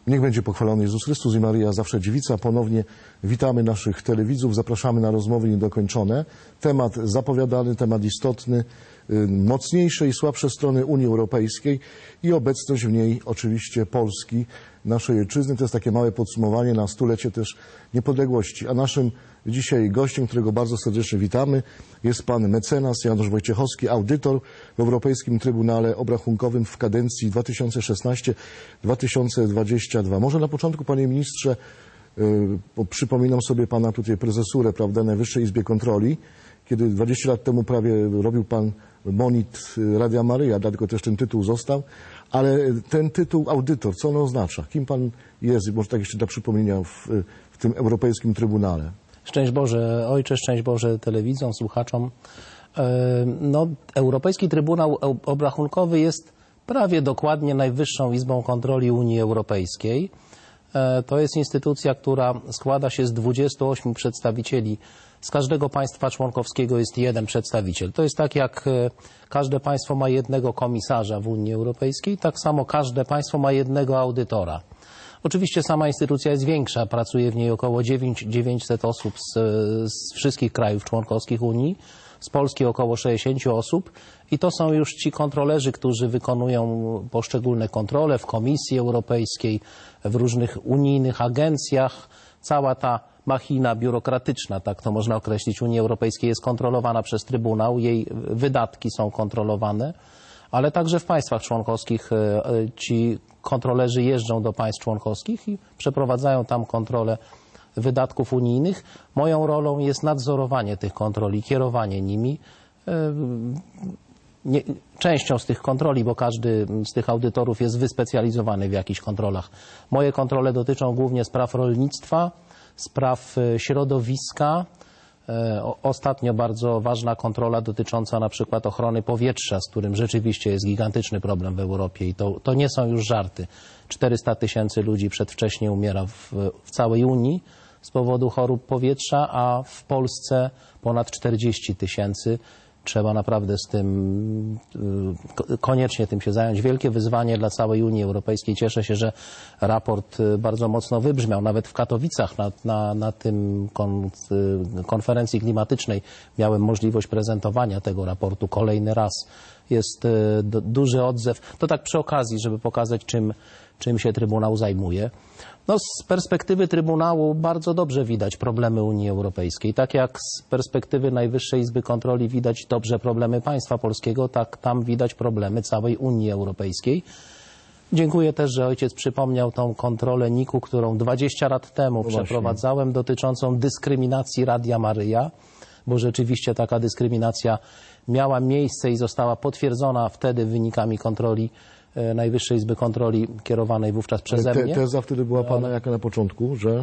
Niech będzie pochwalony Jezus Chrystus i Maryja zawsze dziewica. Ponownie witamy naszych telewidzów, zapraszamy na rozmowy niedokończone. Temat zapowiadany, temat istotny, mocniejsze i słabsze strony Unii Europejskiej i obecność w niej oczywiście Polski, naszej ojczyzny. To jest takie małe podsumowanie na stulecie też niepodległości. A naszym dzisiaj gościem, którego bardzo serdecznie witamy, jest pan mecenas Janusz Wojciechowski, audytor w Europejskim Trybunale Obrachunkowym w kadencji 2016-2022. Może na początku, panie ministrze, przypominam sobie pana tutaj prezesurę, prawda, Najwyższej Izbie Kontroli, kiedy 20 lat temu prawie robił pan monit Radia Maryja, dlatego też ten tytuł został. Ale ten tytuł audytor, co on oznacza? Kim pan jest? Może tak jeszcze dla przypomnienia w tym Europejskim Trybunale. Szczęść Boże Ojcze, szczęść Boże telewidzom, słuchaczom. Europejski Trybunał Obrachunkowy jest prawie dokładnie Najwyższą Izbą Kontroli Unii Europejskiej. To jest instytucja, która składa się z 28 przedstawicieli. Z każdego państwa członkowskiego jest jeden przedstawiciel. To jest tak, jak każde państwo ma jednego komisarza w Unii Europejskiej, tak samo każde państwo ma jednego audytora. Oczywiście sama instytucja jest większa, pracuje w niej około 900 osób z wszystkich krajów członkowskich Unii, z Polski około 60 osób i to są już ci kontrolerzy, którzy wykonują poszczególne kontrole w Komisji Europejskiej, w różnych unijnych agencjach. Cała ta machina biurokratyczna, tak to można określić, Unii Europejskiej jest kontrolowana przez Trybunał, jej wydatki są kontrolowane, ale także w państwach członkowskich ci kontrolerzy jeżdżą do państw członkowskich i przeprowadzają tam kontrolę wydatków unijnych. Moją rolą jest nadzorowanie tych kontroli, kierowanie nimi. Częścią z tych kontroli, bo każdy z tych audytorów jest wyspecjalizowany w jakichś kontrolach. Moje kontrole dotyczą głównie spraw rolnictwa, spraw środowiska. Ostatnio bardzo ważna kontrola dotycząca na przykład ochrony powietrza, z którym rzeczywiście jest gigantyczny problem w Europie i to nie są już żarty. 400 000 ludzi przedwcześnie umiera w całej Unii z powodu chorób powietrza, a w Polsce ponad 40 000. Trzeba naprawdę koniecznie tym się zająć. Wielkie wyzwanie dla całej Unii Europejskiej. Cieszę się, że raport bardzo mocno wybrzmiał. Nawet w Katowicach na tym konferencji klimatycznej miałem możliwość prezentowania tego raportu kolejny raz. Jest duży odzew. To tak przy okazji, żeby pokazać, czym się Trybunał zajmuje. Z perspektywy Trybunału bardzo dobrze widać problemy Unii Europejskiej. Tak jak z perspektywy Najwyższej Izby Kontroli widać dobrze problemy państwa polskiego, tak tam widać problemy całej Unii Europejskiej. Dziękuję też, że ojciec przypomniał tą kontrolę NIK-u, którą 20 lat temu przeprowadzałem, dotyczącą dyskryminacji Radia Maryja, bo rzeczywiście taka dyskryminacja miała miejsce i została potwierdzona wtedy wynikami kontroli Najwyższej Izby Kontroli kierowanej wówczas przeze mnie. Teza wtedy była pana jaka na początku, że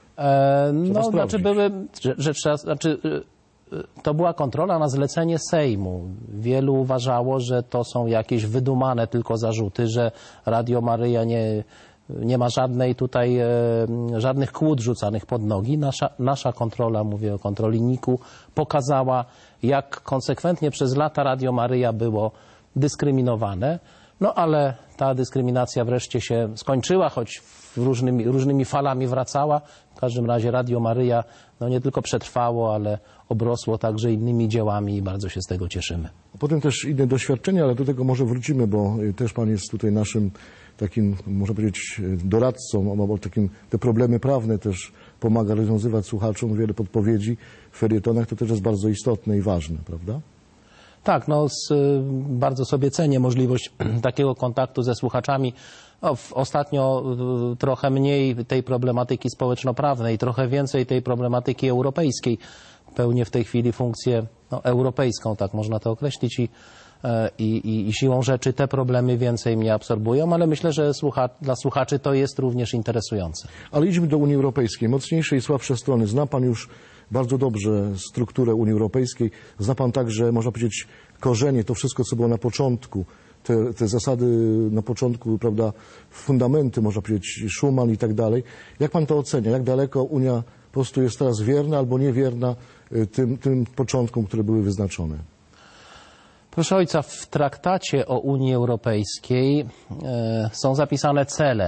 to była kontrola na zlecenie Sejmu. Wielu uważało, że to są jakieś wydumane tylko zarzuty, że Radio Maryja nie ma żadnych kłód rzucanych pod nogi. Nasza kontrola, mówię o kontroli NIK-u, pokazała, jak konsekwentnie przez lata Radio Maryja było dyskryminowane. Ale ta dyskryminacja wreszcie się skończyła, choć różnymi falami wracała. W każdym razie Radio Maryja nie tylko przetrwało, ale obrosło także innymi dziełami i bardzo się z tego cieszymy. Potem też inne doświadczenia, ale do tego może wrócimy, bo też pan jest tutaj naszym takim, można powiedzieć, doradcą, albo takim te problemy prawne też pomaga rozwiązywać słuchaczom, wiele podpowiedzi w felietonach, to też jest bardzo istotne i ważne, prawda? Tak, bardzo sobie cenię możliwość takiego kontaktu ze słuchaczami. Ostatnio trochę mniej tej problematyki społeczno-prawnej, trochę więcej tej problematyki europejskiej. Pełnię w tej chwili funkcję europejską, tak można to określić i siłą rzeczy te problemy więcej mnie absorbują, ale myślę, że dla słuchaczy to jest również interesujące. Ale idźmy do Unii Europejskiej. Mocniejsze i słabsze strony. Zna pan już bardzo dobrze strukturę Unii Europejskiej. Zna pan także, można powiedzieć, korzenie, to wszystko, co było na początku, te zasady na początku, prawda, fundamenty, można powiedzieć, Schuman i tak dalej. Jak pan to ocenia? Jak daleko Unia po prostu jest teraz wierna albo niewierna tym początkom, które były wyznaczone? Proszę ojca, w traktacie o Unii Europejskiej są zapisane cele.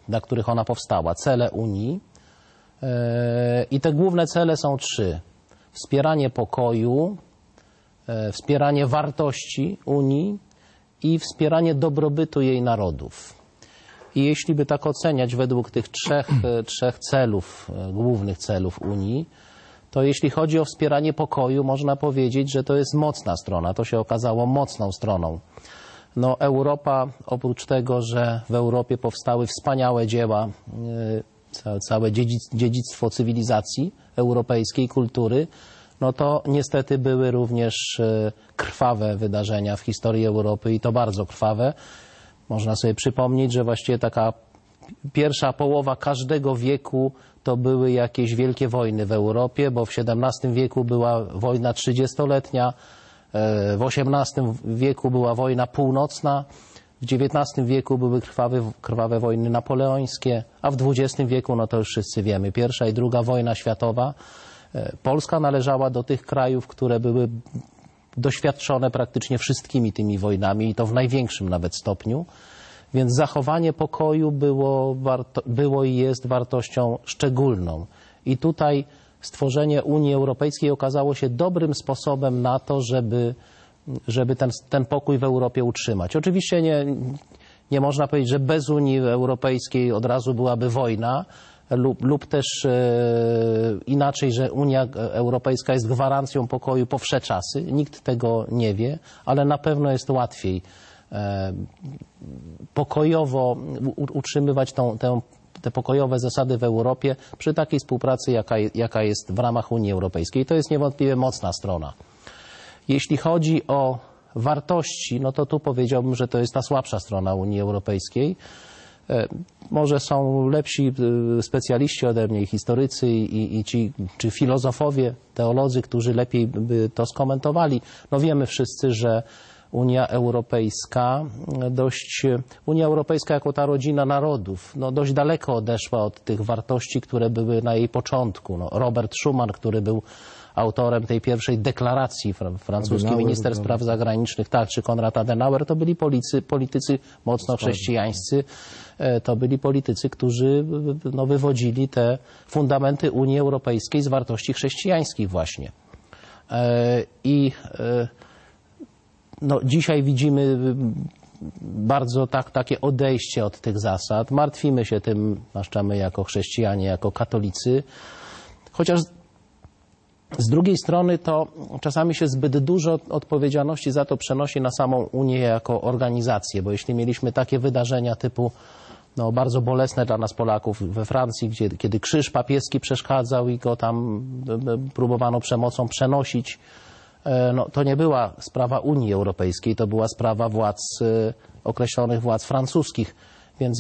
dla których ona powstała, cele Unii. I te główne cele są 3. Wspieranie pokoju, wspieranie wartości Unii i wspieranie dobrobytu jej narodów. I jeśli by tak oceniać według tych trzech celów, głównych celów Unii, to jeśli chodzi o wspieranie pokoju, można powiedzieć, że to jest mocna strona. To się okazało mocną stroną. No, Europa, oprócz tego, że w Europie powstały wspaniałe dzieła, całe dziedzictwo cywilizacji europejskiej, kultury, no to niestety były również krwawe wydarzenia w historii Europy i to bardzo krwawe. Można sobie przypomnieć, że właściwie taka pierwsza połowa każdego wieku to były jakieś wielkie wojny w Europie, bo w XVII wieku była wojna 30-letnia, w XVIII wieku była wojna północna, w XIX wieku były krwawe wojny napoleońskie, a w XX wieku, no to już wszyscy wiemy, I i II wojna światowa. Polska należała do tych krajów, które były doświadczone praktycznie wszystkimi tymi wojnami i to w największym nawet stopniu. Więc zachowanie pokoju było i jest wartością szczególną. I tutaj stworzenie Unii Europejskiej okazało się dobrym sposobem na to, żeby ten pokój w Europie utrzymać. Oczywiście nie można powiedzieć, że bez Unii Europejskiej od razu byłaby wojna, lub też inaczej, że Unia Europejska jest gwarancją pokoju po wsze czasy. Nikt tego nie wie, ale na pewno jest łatwiej pokojowo utrzymywać te pokojowe zasady w Europie przy takiej współpracy, jaka jest w ramach Unii Europejskiej. To jest niewątpliwie mocna strona. Jeśli chodzi o wartości, no to tu powiedziałbym, że to jest ta słabsza strona Unii Europejskiej. Może są lepsi specjaliści ode mnie, historycy czy filozofowie, teolodzy, którzy lepiej by to skomentowali. No wiemy wszyscy, że Unia Europejska jako ta rodzina narodów, no dość daleko odeszła od tych wartości, które były na jej początku. No, Robert Schuman, który był autorem tej pierwszej deklaracji, francuski minister spraw zagranicznych, tak, czy Konrad Adenauer, to byli politycy mocno chrześcijańscy, to byli politycy, którzy no, wywodzili te fundamenty Unii Europejskiej z wartości chrześcijańskich właśnie. No, dzisiaj widzimy bardzo takie odejście od tych zasad. Martwimy się tym, zwłaszcza my jako chrześcijanie, jako katolicy, chociaż z drugiej strony to czasami się zbyt dużo odpowiedzialności za to przenosi na samą Unię jako organizację, bo jeśli mieliśmy takie wydarzenia typu no, bardzo bolesne dla nas Polaków we Francji, kiedy krzyż papieski przeszkadzał i go tam próbowano przemocą przenosić, no, to nie była sprawa Unii Europejskiej, to była sprawa określonych władz francuskich, więc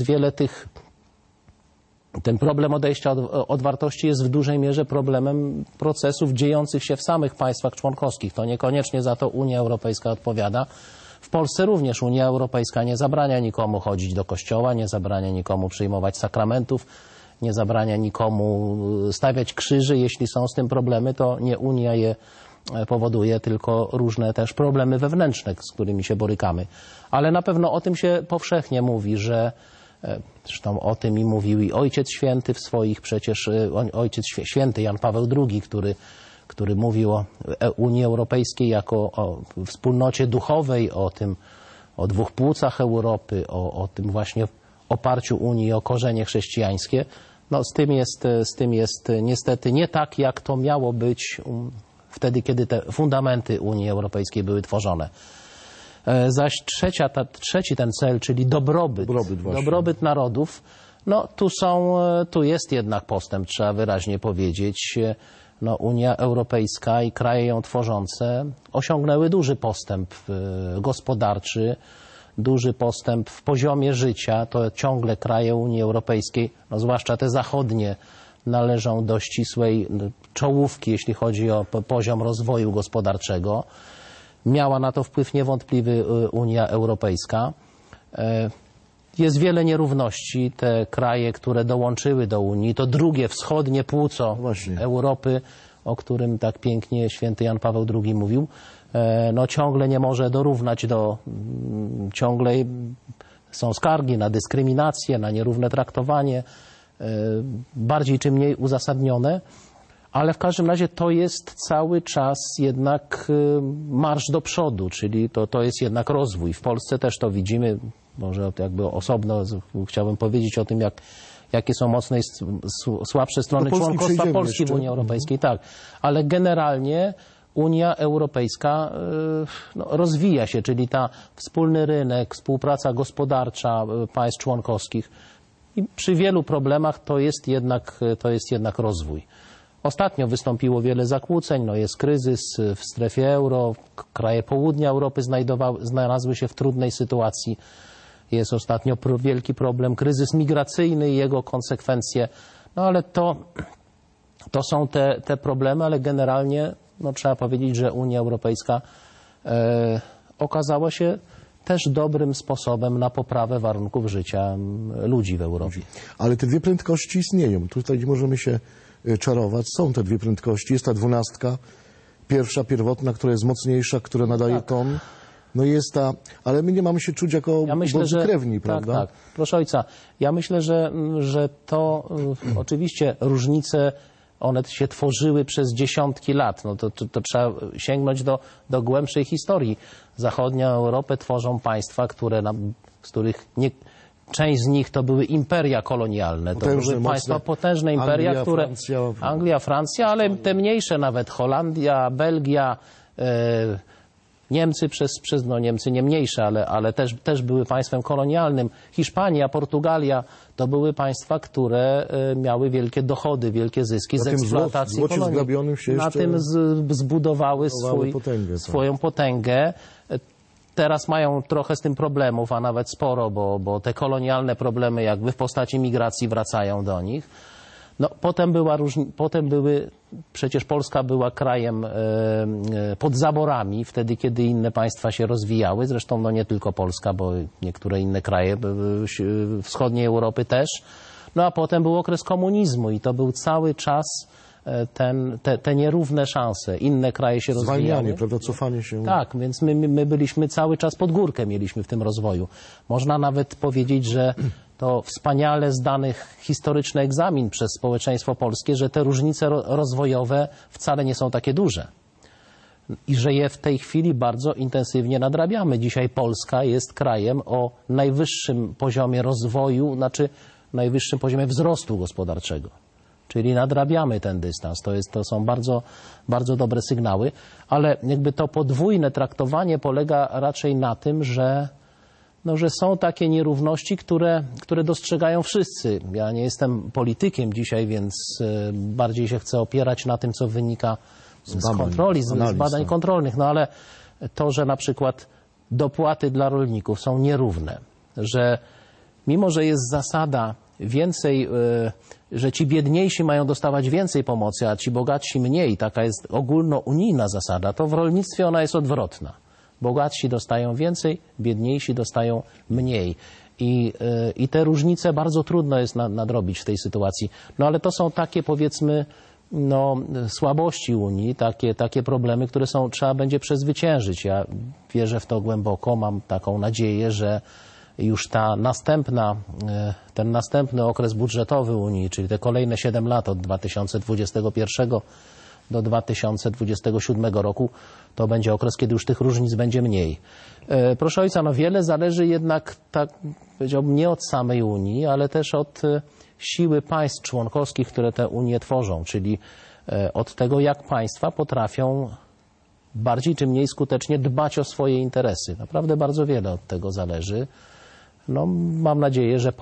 ten problem odejścia od wartości jest w dużej mierze problemem procesów dziejących się w samych państwach członkowskich. To niekoniecznie za to Unia Europejska odpowiada. W Polsce również Unia Europejska nie zabrania nikomu chodzić do kościoła, nie zabrania nikomu przyjmować sakramentów, nie zabrania nikomu stawiać krzyży. Jeśli są z tym problemy, to nie Unia je powoduje, tylko różne też problemy wewnętrzne, z którymi się borykamy. Ale na pewno o tym się powszechnie mówi, że zresztą o tym i mówił i Ojciec Święty w swoich przecież, Ojciec Święty Jan Paweł II, który mówił o Unii Europejskiej jako o wspólnocie duchowej, o dwóch płucach Europy, o tym właśnie oparciu Unii o korzenie chrześcijańskie. No z tym jest niestety nie tak, jak to miało być wtedy, kiedy te fundamenty Unii Europejskiej były tworzone. Zaś trzeci ten cel, czyli dobrobyt narodów, no tu jest jednak postęp, trzeba wyraźnie powiedzieć. No, Unia Europejska i kraje ją tworzące osiągnęły duży postęp gospodarczy, duży postęp w poziomie życia. To ciągle kraje Unii Europejskiej, no, zwłaszcza te zachodnie, należą do ścisłej czołówki, jeśli chodzi o poziom rozwoju gospodarczego. Miała na to wpływ niewątpliwy Unia Europejska. Jest wiele nierówności. Te kraje, które dołączyły do Unii, to drugie wschodnie płuco Europy, o którym tak pięknie święty Jan Paweł II mówił, no ciągle nie może dorównać ciągle są skargi na dyskryminację, na nierówne traktowanie, bardziej czy mniej uzasadnione, ale w każdym razie to jest cały czas jednak marsz do przodu, czyli to jest jednak rozwój. W Polsce też to widzimy, może jakby osobno chciałbym powiedzieć o tym, jakie są mocne i słabsze strony członkostwa Polski w Unii Europejskiej. Tak, ale generalnie Unia Europejska rozwija się, czyli ta wspólny rynek, współpraca gospodarcza państw członkowskich i przy wielu problemach to jest jednak rozwój. Ostatnio wystąpiło wiele zakłóceń, jest kryzys w strefie euro, kraje południa Europy znalazły się w trudnej sytuacji. Jest ostatnio wielki problem, kryzys migracyjny i jego konsekwencje. Ale to są te problemy, ale generalnie trzeba powiedzieć, że Unia Europejska okazała się też dobrym sposobem na poprawę warunków życia ludzi w Europie. Ale te dwie prędkości istnieją. Tutaj nie możemy się czarować. Są te dwie prędkości. Jest ta 12, pierwsza, pierwotna, która jest mocniejsza, która nadaje ton. Jest ta, ale my nie mamy się czuć jako ubodzy krewni, prawda? Tak. Proszę ojca, ja myślę, że to oczywiście różnice, one się tworzyły przez dziesiątki lat. To trzeba sięgnąć do głębszej historii. Zachodnią Europę tworzą państwa, z których część z nich to były imperia kolonialne. To były państwa, potężne imperia, Anglia, Francja, ale te mniejsze nawet, Holandia, Belgia, Niemcy Niemcy nie mniejsze, ale też były państwem kolonialnym. Hiszpania, Portugalia to były państwa, które miały wielkie dochody, wielkie zyski z eksploatacji kolonii. Na tym zbudowały swoją potęgę. Teraz mają trochę z tym problemów, a nawet sporo, bo te kolonialne problemy jakby w postaci migracji wracają do nich. Przecież Polska była krajem pod zaborami, wtedy kiedy inne państwa się rozwijały. Zresztą nie tylko Polska, bo niektóre inne kraje wschodniej Europy też. A potem był okres komunizmu i to był cały czas te nierówne szanse. Inne kraje się rozwijały. Zwalnianie, prawda, cofanie się. Tak, więc my byliśmy cały czas pod górkę, mieliśmy w tym rozwoju. Można nawet powiedzieć, że to wspaniale zdany historyczny egzamin przez społeczeństwo polskie, że te różnice rozwojowe wcale nie są takie duże. I że je w tej chwili bardzo intensywnie nadrabiamy. Dzisiaj Polska jest krajem o najwyższym poziomie rozwoju, najwyższym poziomie wzrostu gospodarczego. Czyli nadrabiamy ten dystans. To są bardzo, bardzo dobre sygnały, ale jakby to podwójne traktowanie polega raczej na tym, że są takie nierówności, które dostrzegają wszyscy. Ja nie jestem politykiem dzisiaj, więc bardziej się chcę opierać na tym, co wynika z kontroli, z badań kontrolnych. Ale to, że na przykład dopłaty dla rolników są nierówne, że mimo, że jest zasada więcej, że ci biedniejsi mają dostawać więcej pomocy, a ci bogatsi mniej, taka jest ogólnounijna zasada, to w rolnictwie ona jest odwrotna. Bogatsi dostają więcej, biedniejsi dostają mniej. I te różnice bardzo trudno jest nadrobić w tej sytuacji. Ale to są takie, powiedzmy, słabości Unii, takie problemy, które trzeba będzie przezwyciężyć. Ja wierzę w to głęboko, mam taką nadzieję, że już ten następny okres budżetowy Unii, czyli te kolejne 7 lat od 2021 do 2027 roku, to będzie okres, kiedy już tych różnic będzie mniej. Proszę ojca, wiele zależy jednak, tak powiedziałbym, nie od samej Unii, ale też od siły państw członkowskich, które tę Unię tworzą, czyli od tego, jak państwa potrafią bardziej czy mniej skutecznie dbać o swoje interesy. Naprawdę bardzo wiele od tego zależy. Mam nadzieję, że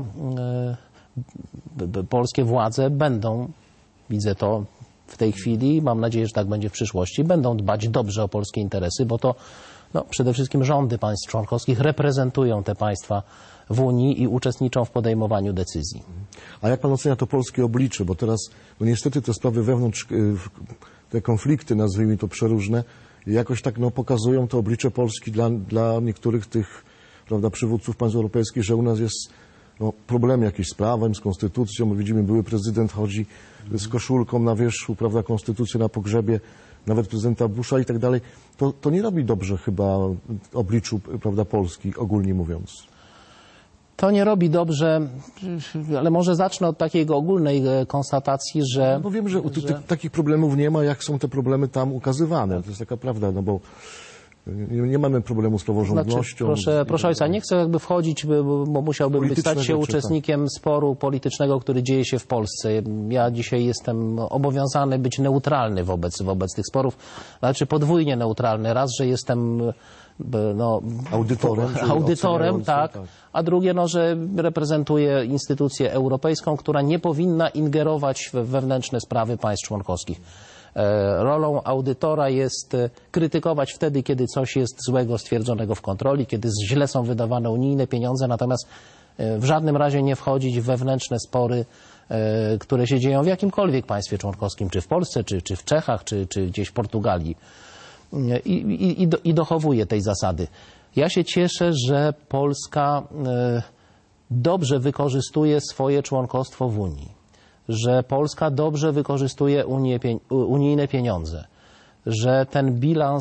polskie władze będą, widzę to w tej chwili, mam nadzieję, że tak będzie w przyszłości, będą dbać dobrze o polskie interesy, bo to przede wszystkim rządy państw członkowskich reprezentują te państwa w Unii i uczestniczą w podejmowaniu decyzji. A jak pan ocenia to polskie oblicze? Bo teraz niestety te sprawy wewnątrz, te konflikty, nazwijmy to przeróżne, jakoś tak pokazują to oblicze Polski dla niektórych tych, prawda, przywódców państw europejskich, że u nas jest problem jakiś z prawem, z konstytucją. Widzimy, były prezydent chodzi z koszulką na wierzchu, prawda, konstytucję na pogrzebie, nawet prezydenta Busha i tak dalej. To nie robi dobrze chyba obliczu, prawda, Polski, ogólnie mówiąc. To nie robi dobrze, ale może zacznę od takiej ogólnej konstatacji, że... Bo wiem, że takich problemów nie ma, jak są te problemy tam ukazywane. To jest taka prawda, no bo nie mamy problemu z praworządnością. Proszę ojca, nie chcę jakby wchodzić, bo musiałbym stać się uczestnikiem sporu politycznego, który dzieje się w Polsce. Ja dzisiaj jestem obowiązany być neutralny wobec tych sporów, znaczy podwójnie neutralny. Raz, że jestem audytorem, tak, a drugie, że reprezentuję instytucję europejską, która nie powinna ingerować w wewnętrzne sprawy państw członkowskich. Rolą audytora jest krytykować wtedy, kiedy coś jest złego stwierdzonego w kontroli, kiedy źle są wydawane unijne pieniądze, natomiast w żadnym razie nie wchodzić w wewnętrzne spory, które się dzieją w jakimkolwiek państwie członkowskim, czy w Polsce, czy w Czechach, czy gdzieś w Portugalii. I dochowuję tej zasady. Ja się cieszę, że Polska dobrze wykorzystuje swoje członkostwo w Unii, że Polska dobrze wykorzystuje unijne pieniądze, że ten bilans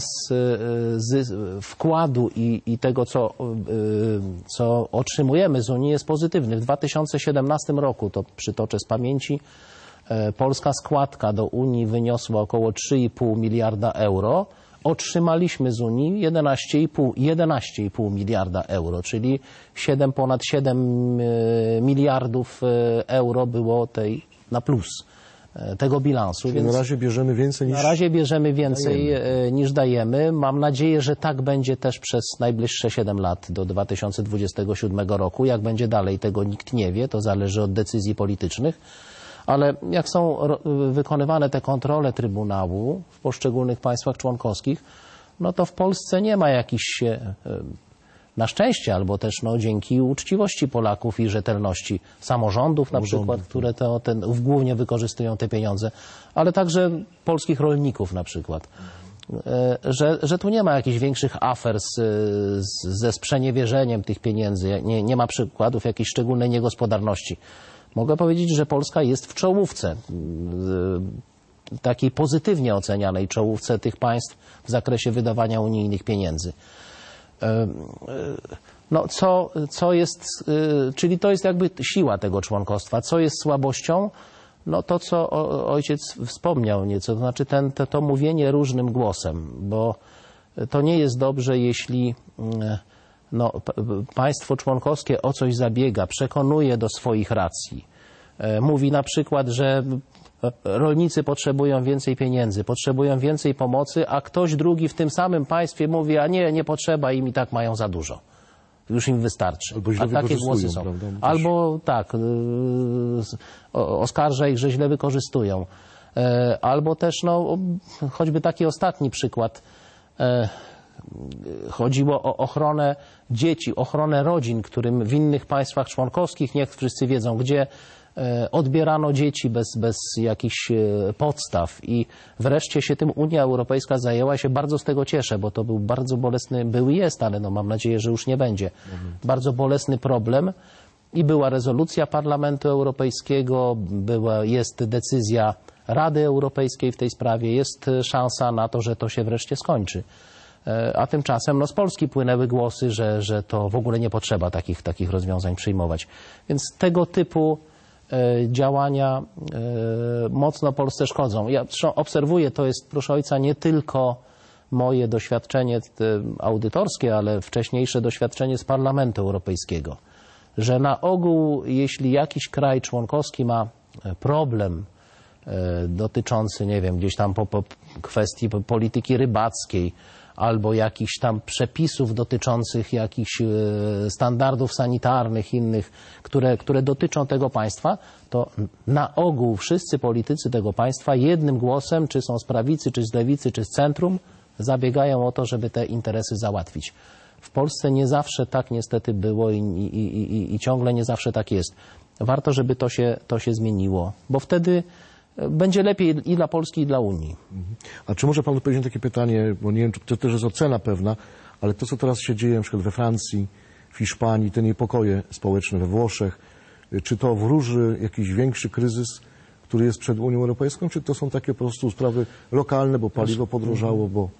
wkładu i tego, co otrzymujemy z Unii, jest pozytywny. W 2017 roku, to przytoczę z pamięci, polska składka do Unii wyniosła około 3,5 miliarda euro. Otrzymaliśmy z Unii 11,5 miliarda euro, czyli ponad 7 miliardów euro było na plus tego bilansu. Więc na razie bierzemy więcej niż dajemy. Mam nadzieję, że tak będzie też przez najbliższe 7 lat do 2027 roku. Jak będzie dalej, tego nikt nie wie, to zależy od decyzji politycznych. Ale jak są wykonywane te kontrole Trybunału w poszczególnych państwach członkowskich, to w Polsce nie ma jakichś, na szczęście, albo też dzięki uczciwości Polaków i rzetelności samorządów na przykład, które głównie wykorzystują te pieniądze, ale także polskich rolników na przykład. Że tu nie ma jakichś większych afer ze sprzeniewierzeniem tych pieniędzy, nie ma przykładów jakiejś szczególnej niegospodarności. Mogę powiedzieć, że Polska jest w czołówce, takiej pozytywnie ocenianej czołówce tych państw w zakresie wydawania unijnych pieniędzy. Czyli to jest jakby siła tego członkostwa. Co jest słabością? To, co ojciec wspomniał nieco, to znaczy to mówienie różnym głosem, bo to nie jest dobrze, jeśli państwo członkowskie o coś zabiega, przekonuje do swoich racji. Mówi na przykład, że rolnicy potrzebują więcej pieniędzy, potrzebują więcej pomocy, a ktoś drugi w tym samym państwie mówi, a nie potrzeba, im i tak mają za dużo. Już im wystarczy. A takie głosy są. Prawda? Albo tak, oskarża ich, że źle wykorzystują. Albo też, choćby taki ostatni przykład, chodziło o ochronę dzieci, ochronę rodzin, którym w innych państwach członkowskich, niech wszyscy wiedzą gdzie, odbierano dzieci bez jakichś podstaw i wreszcie się tym Unia Europejska zajęła. Się bardzo z tego cieszę, bo to był bardzo bolesny, był i jest, ale mam nadzieję, że już nie będzie. Bardzo bolesny problem i była rezolucja Parlamentu Europejskiego, jest decyzja Rady Europejskiej w tej sprawie, jest szansa na to, że to się wreszcie skończy. A tymczasem z Polski płynęły głosy, że to w ogóle nie potrzeba takich rozwiązań przyjmować. Więc tego typu działania mocno Polsce szkodzą. Ja obserwuję, to jest, proszę ojca, nie tylko moje doświadczenie audytorskie, ale wcześniejsze doświadczenie z Parlamentu Europejskiego, że na ogół, jeśli jakiś kraj członkowski ma problem dotyczący, nie wiem, gdzieś tam po kwestii polityki rybackiej, albo jakichś tam przepisów dotyczących jakichś standardów sanitarnych innych, które dotyczą tego państwa, to na ogół wszyscy politycy tego państwa jednym głosem, czy są z prawicy, czy z lewicy, czy z centrum, zabiegają o to, żeby te interesy załatwić. W Polsce nie zawsze tak niestety było i ciągle nie zawsze tak jest. Warto, żeby to się zmieniło, bo wtedy będzie lepiej i dla Polski, i dla Unii. A czy może Pan odpowiedzieć na takie pytanie, bo nie wiem, czy to też jest ocena pewna, ale to, co teraz się dzieje na przykład we Francji, w Hiszpanii, te niepokoje społeczne we Włoszech, czy to wróży jakiś większy kryzys, który jest przed Unią Europejską, czy to są takie po prostu sprawy lokalne, bo paliwo podrożało, bo...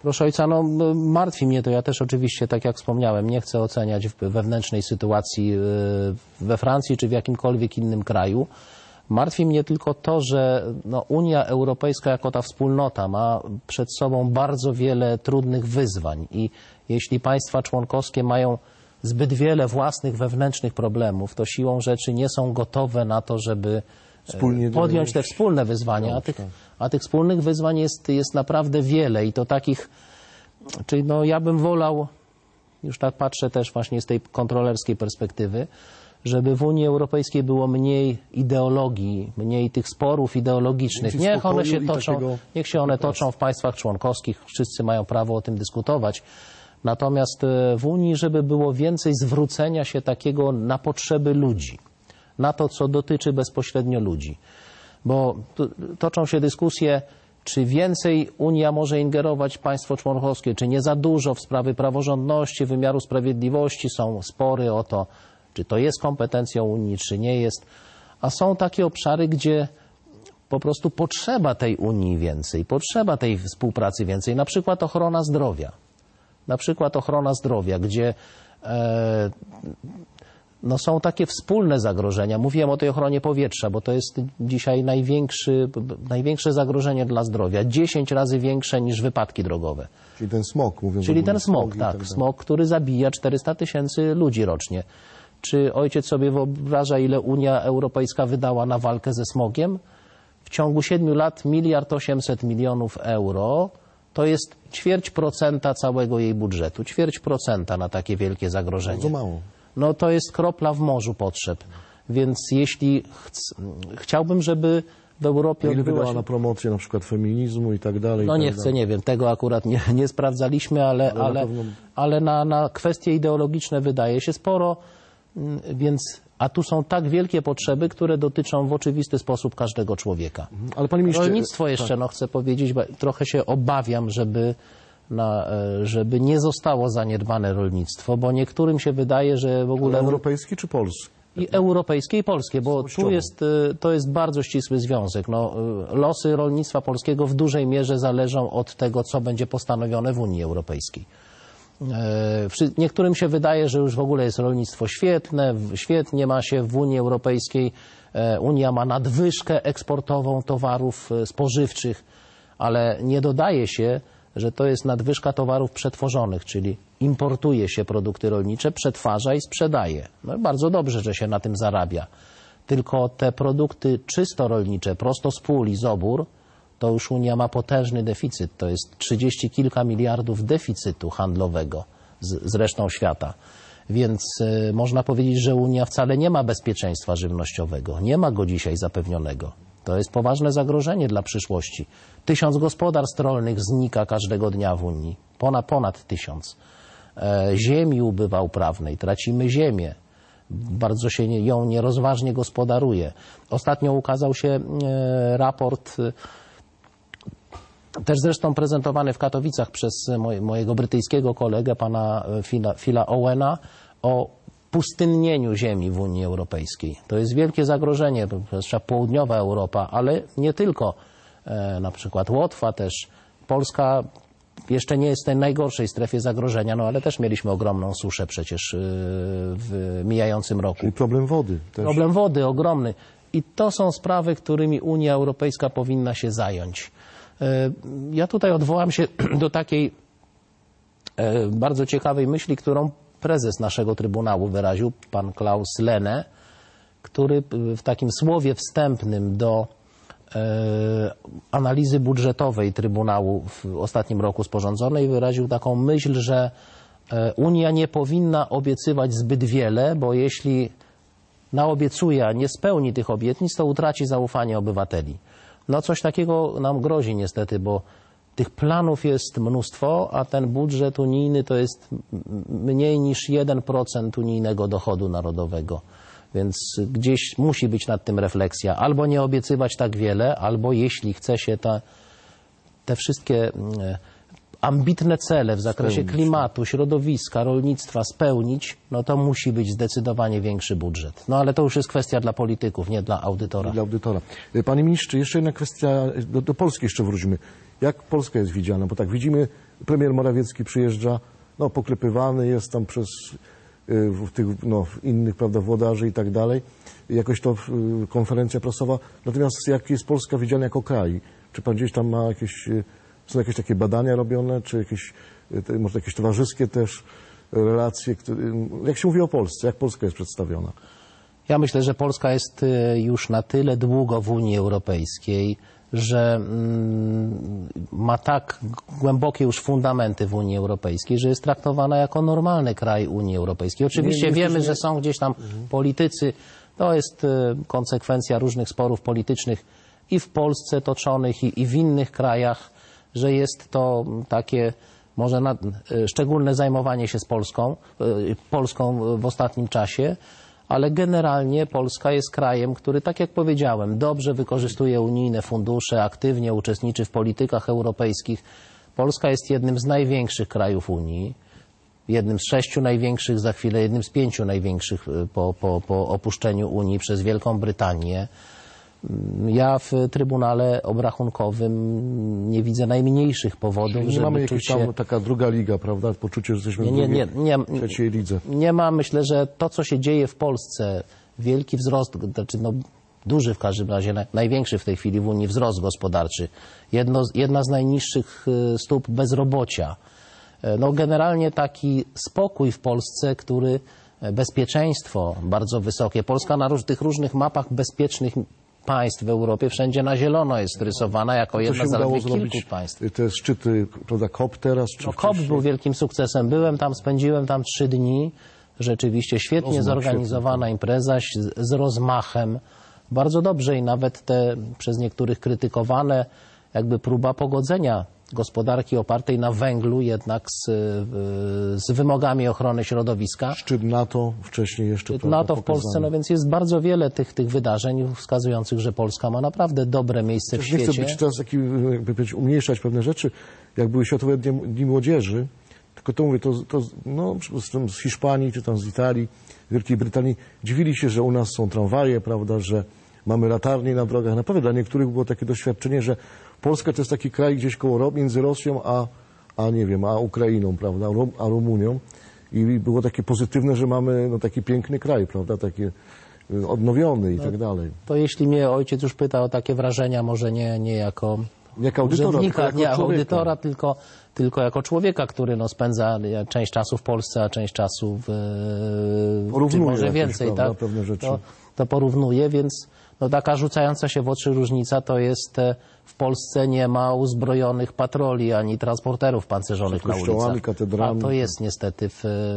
Proszę ojca, no martwi mnie to. Ja też oczywiście, tak jak wspomniałem, nie chcę oceniać wewnętrznej sytuacji we Francji czy w jakimkolwiek innym kraju. Martwi mnie tylko to, że Unia Europejska jako ta wspólnota ma przed sobą bardzo wiele trudnych wyzwań i jeśli państwa członkowskie mają zbyt wiele własnych wewnętrznych problemów, to siłą rzeczy nie są gotowe na to, żeby podjąć te wspólne wyzwania, a tych wspólnych wyzwań jest naprawdę wiele i to takich, czyli ja bym wolał, już tak patrzę też właśnie z tej kontrolerskiej perspektywy, żeby w Unii Europejskiej było mniej ideologii, mniej tych sporów ideologicznych. Niech się one toczą w państwach członkowskich, wszyscy mają prawo o tym dyskutować. Natomiast w Unii, żeby było więcej zwrócenia się takiego na potrzeby ludzi, na to, co dotyczy bezpośrednio ludzi. Bo toczą się dyskusje, czy więcej Unia może ingerować państwo członkowskie, czy nie za dużo w sprawy praworządności, wymiaru sprawiedliwości. Są spory o to, czy to jest kompetencją Unii, czy nie jest. A są takie obszary, gdzie po prostu potrzeba tej Unii więcej, potrzeba tej współpracy więcej. Na przykład ochrona zdrowia. Gdzie są takie wspólne zagrożenia. Mówiłem o tej ochronie powietrza, bo to jest dzisiaj największe zagrożenie dla zdrowia. 10 razy większe niż wypadki drogowe. Czyli ten smog, mówiąc. Czyli ten smog, tak. Smog, który zabija 400 000 ludzi rocznie. Czy ojciec sobie wyobraża, ile Unia Europejska wydała na walkę ze smogiem? W ciągu 7 lat 1,8 mld euro. To jest 0,25% całego jej budżetu. 0,25% na takie wielkie zagrożenie. Bardzo mało. No to jest kropla w morzu potrzeb. Więc jeśli chciałbym, żeby w Europie ile wydała na promocję na przykład feminizmu i tak dalej? Nie wiem, tego akurat nie sprawdzaliśmy, ale na kwestie ideologiczne wydaje się sporo, a tu są tak wielkie potrzeby, które dotyczą w oczywisty sposób każdego człowieka. Ale panie ministrze, rolnictwo jeszcze, chcę powiedzieć, bo trochę się obawiam, żeby nie zostało zaniedbane rolnictwo, bo niektórym się wydaje, że w ogóle... Europejskie czy polskie? I europejskie i polskie, bo to jest bardzo ścisły związek. Losy rolnictwa polskiego w dużej mierze zależą od tego, co będzie postanowione w Unii Europejskiej. Niektórym się wydaje, że już w ogóle jest rolnictwo świetnie ma się w Unii Europejskiej. Unia ma nadwyżkę eksportową towarów spożywczych, ale nie dodaje się, że to jest nadwyżka towarów przetworzonych, czyli importuje się produkty rolnicze, przetwarza i sprzedaje. Bardzo dobrze, że się na tym zarabia. Tylko te produkty czysto rolnicze, prosto z pól i z obór, to już Unia ma potężny deficyt. To jest 30 kilka miliardów deficytu handlowego z resztą świata. Więc można powiedzieć, że Unia wcale nie ma bezpieczeństwa żywnościowego. Nie ma go dzisiaj zapewnionego. To jest poważne zagrożenie dla przyszłości. 1000 gospodarstw rolnych znika każdego dnia w Unii. Ponad 1000. Ziemi ubywa uprawnej. Tracimy ziemię. Bardzo się ją nierozważnie gospodaruje. Ostatnio ukazał się raport, też zresztą prezentowany w Katowicach przez mojego brytyjskiego kolegę, pana Phila Owena, o pustynnieniu ziemi w Unii Europejskiej. To jest wielkie zagrożenie, zwłaszcza południowa Europa, ale nie tylko. Na przykład Łotwa też. Polska jeszcze nie jest w tej najgorszej strefie zagrożenia, ale też mieliśmy ogromną suszę przecież w mijającym roku. Czyli problem wody też. Problem wody ogromny. I to są sprawy, którymi Unia Europejska powinna się zająć. Ja tutaj odwołam się do takiej bardzo ciekawej myśli, którą prezes naszego Trybunału wyraził, pan Klaus Lehne, który w takim słowie wstępnym do analizy budżetowej Trybunału w ostatnim roku sporządzonej wyraził taką myśl, że Unia nie powinna obiecywać zbyt wiele, bo jeśli naobiecuje, a nie spełni tych obietnic, to utraci zaufanie obywateli. Coś takiego nam grozi niestety, bo tych planów jest mnóstwo, a ten budżet unijny to jest mniej niż 1% unijnego dochodu narodowego. Więc gdzieś musi być nad tym refleksja. Albo nie obiecywać tak wiele, albo jeśli chce się te wszystkie ambitne cele w zakresie klimatu, środowiska, rolnictwa spełnić, to musi być zdecydowanie większy budżet. Ale to już jest kwestia dla polityków, nie dla audytora. Dla audytora. Panie ministrze, jeszcze jedna kwestia, do Polski jeszcze wróćmy. Jak Polska jest widziana? Bo tak widzimy premier Morawiecki przyjeżdża, no poklepywany jest tam przez tych innych, prawda, włodarzy i tak dalej. Jakoś to konferencja prasowa. Natomiast jak jest Polska widziana jako kraj? Czy pan gdzieś tam ma są jakieś takie badania robione, czy może jakieś towarzyskie też relacje? Jak się mówi o Polsce? Jak Polska jest przedstawiona? Ja myślę, że Polska jest już na tyle długo w Unii Europejskiej, że ma tak głębokie już fundamenty w Unii Europejskiej, że jest traktowana jako normalny kraj Unii Europejskiej. Oczywiście wiemy, że są gdzieś tam politycy. To jest konsekwencja różnych sporów politycznych i w Polsce toczonych, i w innych krajach, że jest to takie może szczególne zajmowanie się z Polską w ostatnim czasie, ale generalnie Polska jest krajem, który, tak jak powiedziałem, dobrze wykorzystuje unijne fundusze, aktywnie uczestniczy w politykach europejskich. Polska jest jednym z największych krajów Unii, jednym z 6 największych, za chwilę jednym z 5 największych po opuszczeniu Unii przez Wielką Brytanię. Ja w Trybunale Obrachunkowym nie widzę najmniejszych powodów, nie żeby mamy jakiejś czuć się... tam taka druga liga, prawda? Poczucie, że jesteśmy w trzeciej lidze. Nie ma. Myślę, że to, co się dzieje w Polsce, wielki wzrost, znaczy duży w każdym razie, największy w tej chwili w Unii wzrost gospodarczy, jedna z najniższych stóp bezrobocia. Generalnie taki spokój w Polsce, bezpieczeństwo bardzo wysokie. Polska na tych różnych mapach bezpiecznych państw w Europie wszędzie na zielono jest rysowana jako jedna z zaledwie kilku państw. Te szczyty, prawda, COP teraz? Czy COP był wielkim sukcesem. Byłem tam, spędziłem tam 3 dni. Rzeczywiście świetnie zorganizowana impreza z rozmachem. Bardzo dobrze i nawet te przez niektórych krytykowane jakby próba pogodzenia gospodarki opartej na węglu jednak z wymogami ochrony środowiska. Szczyt NATO wcześniej jeszcze. Szczyt NATO w Polsce, więc jest bardzo wiele tych wydarzeń wskazujących, że Polska ma naprawdę dobre miejsce w świecie. Nie chcę być teraz umniejszać pewne rzeczy, jak były Światowe Dni Młodzieży, tylko to mówię, z Hiszpanii, czy tam z Italii, Wielkiej Brytanii, dziwili się, że u nas są tramwaje, prawda, że mamy latarnie na drogach. Naprawdę dla niektórych było takie doświadczenie, że Polska to jest taki kraj gdzieś między Rosją a Ukrainą, prawda, a Rumunią. I było takie pozytywne, że mamy taki piękny kraj, prawda, taki odnowiony i tak dalej. To jeśli mnie ojciec już pyta o takie wrażenia, może nie jako audytora, nie jako audytora, tylko jako człowieka, który spędza część czasu w Polsce, a część czasu czy może więcej, prawda, tak? Pewne rzeczy. To porównuje, więc taka rzucająca się w oczy różnica to jest w Polsce nie ma uzbrojonych patroli ani transporterów pancerzonych na ulicach. Katedrami. A to jest niestety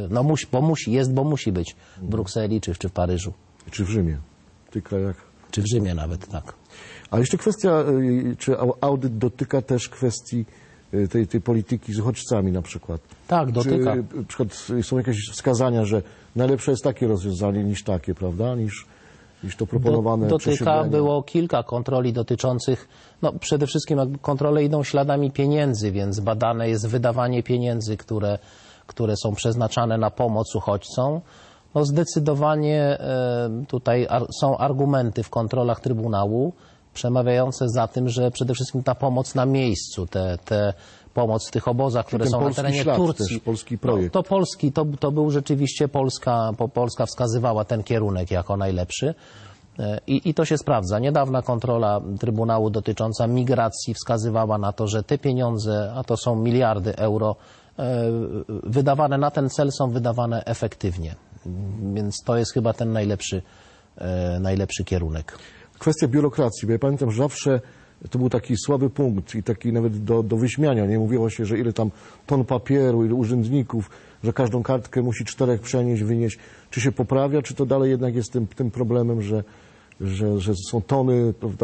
bo musi być w Brukseli czy w Paryżu. Czy w Rzymie, w tych krajach. Czy w Rzymie nawet, tak. A jeszcze kwestia, czy audyt dotyka też kwestii tej polityki z uchodźcami na przykład? Tak, dotyka. Czy na przykład są jakieś wskazania, że najlepsze jest takie rozwiązanie niż takie, prawda? Niż to proponowane dotyka. Było kilka kontroli dotyczących, przede wszystkim kontrole idą śladami pieniędzy, więc badane jest wydawanie pieniędzy, które są przeznaczane na pomoc uchodźcom. Zdecydowanie tutaj są argumenty w kontrolach Trybunału przemawiające za tym, że przede wszystkim ta pomoc na miejscu, pomoc w tych obozach, które są na terenie Turcji. Też, polski projekt. To był rzeczywiście Polska wskazywała ten kierunek jako najlepszy i to się sprawdza. Niedawna kontrola Trybunału dotycząca migracji wskazywała na to, że te pieniądze, a to są miliardy euro, wydawane na ten cel są wydawane efektywnie. Więc to jest chyba ten najlepszy kierunek. Kwestia biurokracji, bo ja pamiętam, że zawsze to był taki słaby punkt i taki nawet do wyśmiania. Nie mówiło się, że ile tam ton papieru, ile urzędników, że każdą kartkę musi 4 przenieść, wynieść. Czy się poprawia, czy to dalej jednak jest tym problemem, że są tony, prawda,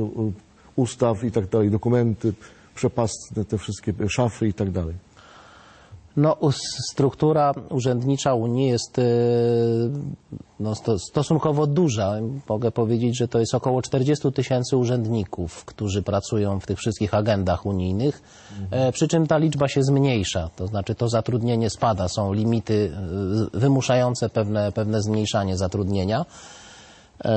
ustaw i tak dalej, dokumenty przepastne, te wszystkie szafy i tak dalej. Struktura urzędnicza Unii jest stosunkowo duża. Mogę powiedzieć, że to jest około 40 000 urzędników, którzy pracują w tych wszystkich agendach unijnych, przy czym ta liczba się zmniejsza, to znaczy to zatrudnienie spada, są limity wymuszające pewne zmniejszanie zatrudnienia.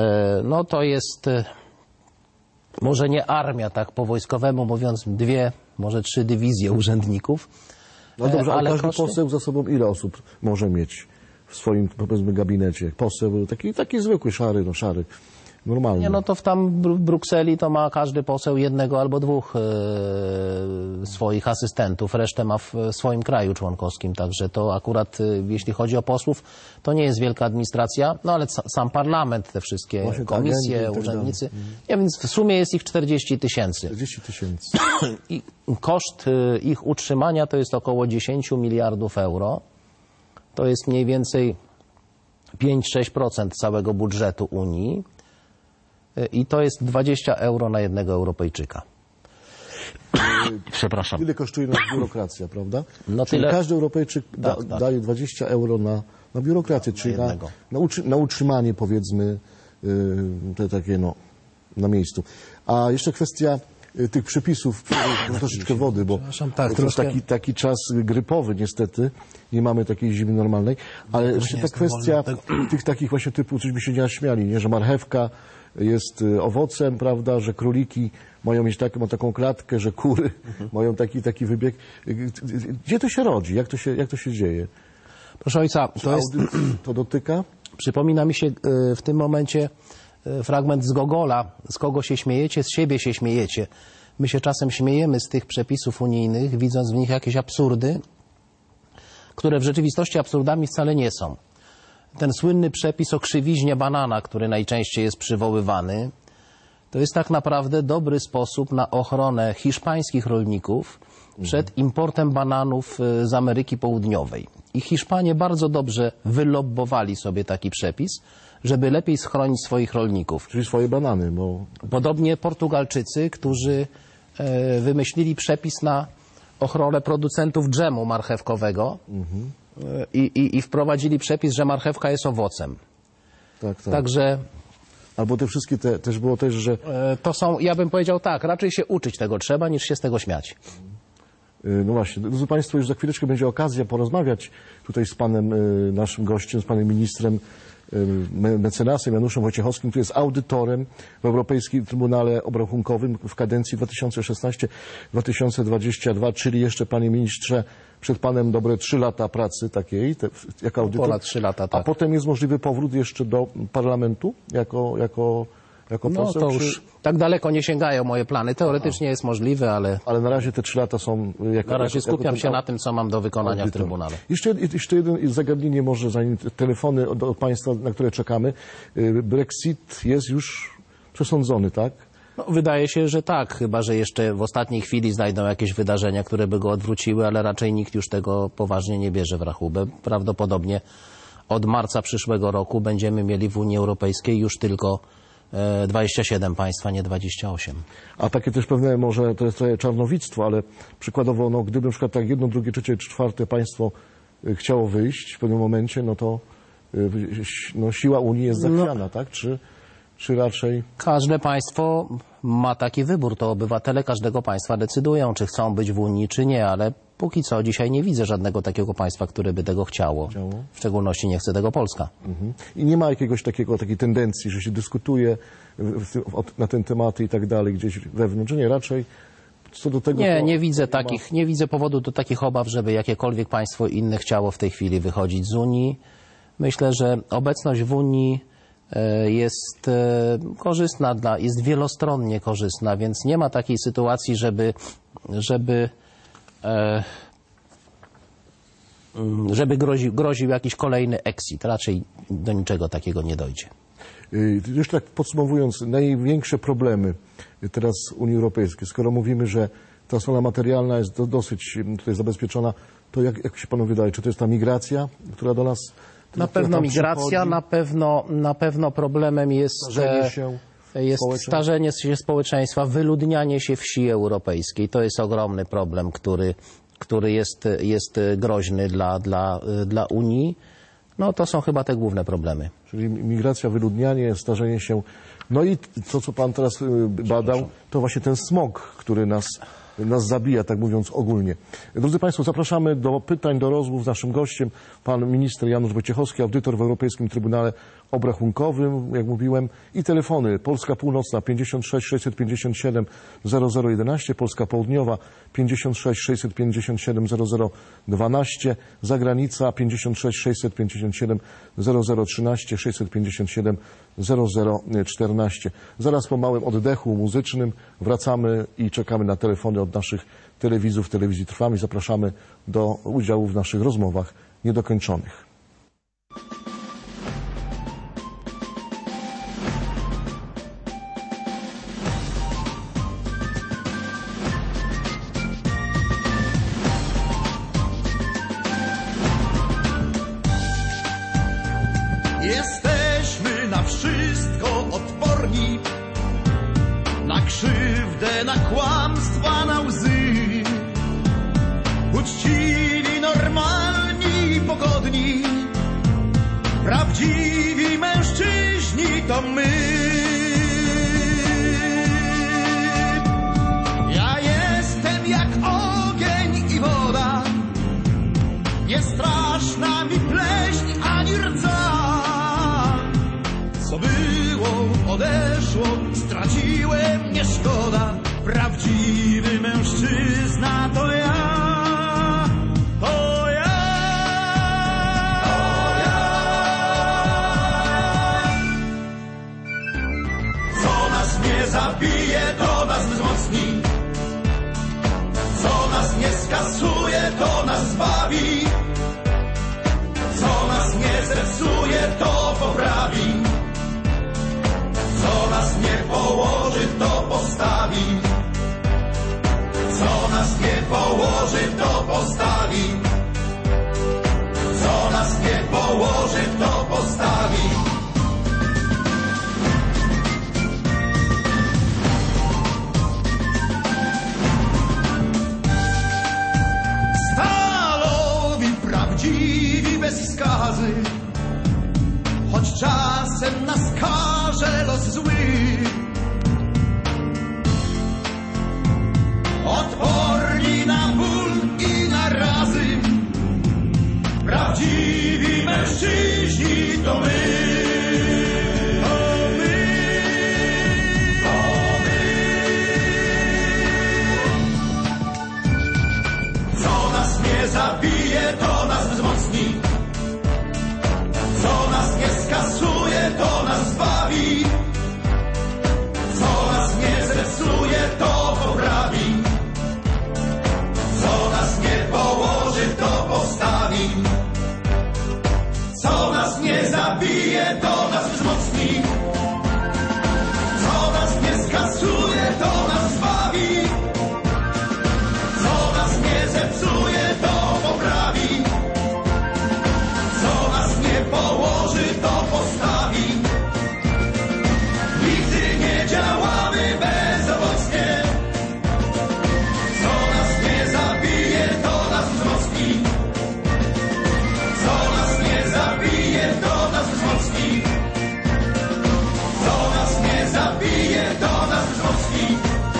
To jest może nie armia, tak po wojskowemu mówiąc, może 3 dywizje urzędników. No dobrze, ale każdy koszty? poseł za sobą ile osób może mieć w swoim, powiedzmy, gabinecie? Poseł taki zwykły, szary, normalny. Nie, no to tam w Brukseli to ma każdy poseł 1 albo 2 swoich asystentów, resztę ma w swoim kraju członkowskim, także to akurat jeśli chodzi o posłów, to nie jest wielka administracja, no ale sam parlament, te wszystkie Właśnie komisje, agendy i tak urzędnicy, ja więc w sumie jest ich 40 000. 40 000. I koszt ich utrzymania to jest około 10 miliardów euro, to jest mniej więcej 5-6% całego budżetu Unii. I to jest 20 euro na jednego Europejczyka. Przepraszam. Tyle kosztuje nas biurokracja, prawda? No czyli tyle... każdy Europejczyk tak. daje 20 euro na biurokrację, czyli na utrzymanie, powiedzmy, te takie, na miejscu. A jeszcze kwestia tych przepisów, troszeczkę wody, bo to jest taki czas grypowy niestety, nie mamy takiej zimy normalnej, ale właśnie ta kwestia tych takich właśnie typu, coś by się nie śmiali, nie? Że marchewka jest owocem, prawda, że króliki mają mieć taką klatkę, że kury mają taki wybieg. Gdzie to się rodzi? Jak to się dzieje? Proszę ojca, to dotyka? Przypomina mi się w tym momencie fragment z Gogola. Z kogo się śmiejecie? Z siebie się śmiejecie. My się czasem śmiejemy z tych przepisów unijnych, widząc w nich jakieś absurdy, które w rzeczywistości absurdami wcale nie są. Ten słynny przepis o krzywiźnie banana, który najczęściej jest przywoływany, to jest tak naprawdę dobry sposób na ochronę hiszpańskich rolników przed importem bananów z Ameryki Południowej. I Hiszpanie bardzo dobrze wylobbowali sobie taki przepis, żeby lepiej schronić swoich rolników. Czyli swoje banany, bo... Podobnie Portugalczycy, którzy wymyślili przepis na ochronę producentów dżemu marchewkowego i wprowadzili przepis, że marchewka jest owocem. Tak. Także... Albo te wszystkie, też było też, że... To są, ja bym powiedział tak, raczej się uczyć tego trzeba, niż się z tego śmiać. No właśnie, drodzy Państwo, już za chwileczkę będzie okazja porozmawiać tutaj z panem naszym gościem, z panem ministrem, mecenasem Januszem Wojciechowskim, który jest audytorem w Europejskim Trybunale Obrachunkowym w kadencji 2016-2022, czyli jeszcze, panie ministrze, przed panem dobre 3 lata pracy takiej, jako audytor. Ponad 3 lata, tak. A potem jest możliwy powrót jeszcze do parlamentu jako no poseł? To już tak daleko nie sięgają moje plany. Teoretycznie jest możliwe, ale... Ale na razie te 3 lata są... Na razie skupiam się na tym, co mam do wykonania audytor. w Trybunale. Jeszcze jedno zagadnienie może, zanim telefony od Państwa, na które czekamy. Brexit jest już przesądzony, tak? No, wydaje się, że tak, chyba że jeszcze w ostatniej chwili znajdą jakieś wydarzenia, które by go odwróciły, ale raczej nikt już tego poważnie nie bierze w rachubę. Prawdopodobnie od marca przyszłego roku będziemy mieli w Unii Europejskiej już tylko 27 państw, a nie 28. A takie też pewne, może to jest trochę czarnowictwo, ale przykładowo, gdyby na przykład tak 1, 2, 3, 4 państwo chciało wyjść w pewnym momencie, no to siła Unii jest zachwiana, tak? Czy raczej... Każde państwo ma taki wybór. To obywatele każdego państwa decydują, czy chcą być w Unii, czy nie, ale póki co dzisiaj nie widzę żadnego takiego państwa, które by tego chciało. W szczególności nie chce tego Polska. I nie ma takiej tendencji, że się dyskutuje na ten temat i tak dalej gdzieś wewnątrz, nie? Raczej co do tego... Nie widzę powodu do takich obaw, żeby jakiekolwiek państwo inne chciało w tej chwili wychodzić z Unii. Myślę, że obecność w Unii jest korzystna, jest wielostronnie korzystna, więc nie ma takiej sytuacji, żeby groził jakiś kolejny exit. Raczej do niczego takiego nie dojdzie. Już tak podsumowując, największe problemy teraz Unii Europejskiej, skoro mówimy, że ta strona materialna jest dosyć tutaj zabezpieczona, to jak się panu wydaje, czy to jest ta migracja, która do nas... Na pewno migracja, na pewno problemem jest starzenie się społeczeństwa, wyludnianie się wsi europejskiej. To jest ogromny problem, który jest groźny dla Unii. No to są chyba te główne problemy. Czyli migracja, wyludnianie, starzenie się. No i to, co pan teraz badał, to właśnie ten smog, który nas zabija, tak mówiąc ogólnie. Drodzy Państwo, zapraszamy do pytań, do rozmów z naszym gościem, pan minister Janusz Wojciechowski, audytor w Europejskim Trybunale obrachunkowym, jak mówiłem, i telefony. Polska Północna 56 657 0011, Polska Południowa 56 657 0012, zagranica 56 657 0013, 657 0014. Zaraz po małym oddechu muzycznym wracamy i czekamy na telefony od naszych telewidzów Telewizji Trwam i zapraszamy do udziału w naszych rozmowach niedokończonych. Jesteśmy na wszystko odporni, na krzywdę, na kłamstwa, na łzy. Uczciwi, normalni i pogodni, prawdziwi mężczyźni to my. Ja jestem jak ogień i woda, nie straszna mi pleśń ani rdza. Co było, odeszło, straciłem, nie szkoda. Prawdziwy mężczyzna to ja, to ja, to ja. Co nas nie zabije, to nas wzmocni. Co nas nie skasuje, to nas zbawi. Co nas nie zepsuje, to poprawi. Co nas nie położy, to postawi. Co nas nie położy, to postawi. Co nas nie położy, to postawi. Stalowi, prawdziwi, bez skazy, choć czasem nas karze los zły. Odporni na ból i na razy, prawdziwi mężczyźni to my. To my, to my. Co nas nie zabije, to nas wzmocni. Co nas nie skasuje, to nas zbawi. Co nas nie zepsuje, to poprawi. Co nas nie położy, to postawi. Co nas nie zabije, to nas wzmocni. Co nas nie skasuje, to nas zbawi. Co nas nie zepsuje, to poprawi. Co nas nie położy, to postawi. Nigdy nie działamy bezowocnie. Co nas nie zabije, to nas wzmocni. Co nas nie zabije, to nas wzmocni. Co nas nie zabije, to nas wzmocni.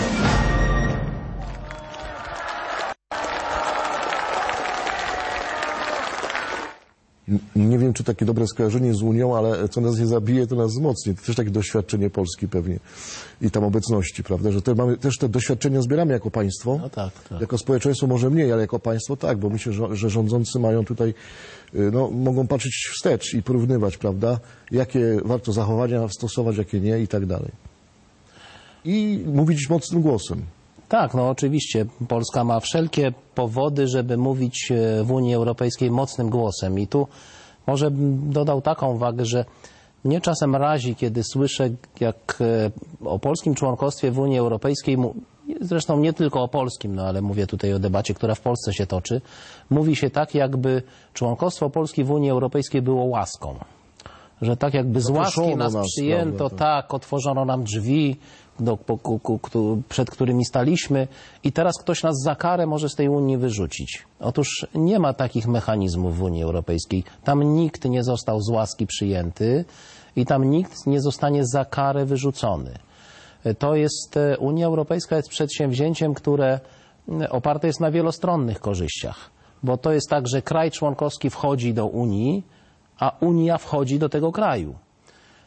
Nie wiem, czy takie dobre skojarzenie z Unią, ale co nas nie zabije, to nas wzmocni. To też takie doświadczenie Polski pewnie i tam obecności, prawda, że mamy, też te doświadczenia zbieramy jako państwo. No tak, tak. Jako społeczeństwo może mniej, ale jako państwo tak, bo myślę, że rządzący mają tutaj, no, mogą patrzeć wstecz i porównywać, prawda, jakie warto zachowania stosować, jakie nie i tak dalej. I mówić mocnym głosem. Tak, no oczywiście. Polska ma wszelkie powody, żeby mówić w Unii Europejskiej mocnym głosem. I tu może bym dodał taką uwagę, że mnie czasem razi, kiedy słyszę, jak o polskim członkostwie w Unii Europejskiej, zresztą nie tylko o polskim, no ale mówię tutaj o debacie, która w Polsce się toczy, mówi się tak, jakby członkostwo Polski w Unii Europejskiej było łaską. Że tak jakby z łaski nas przyjęto, tak, otworzono nam drzwi, przed którymi staliśmy i teraz ktoś nas za karę może z tej Unii wyrzucić. Otóż nie ma takich mechanizmów w Unii Europejskiej. Tam nikt nie został z łaski przyjęty i tam nikt nie zostanie za karę wyrzucony. Unia Europejska jest przedsięwzięciem, które oparte jest na wielostronnych korzyściach, bo to jest tak, że kraj członkowski wchodzi do Unii, a Unia wchodzi do tego kraju.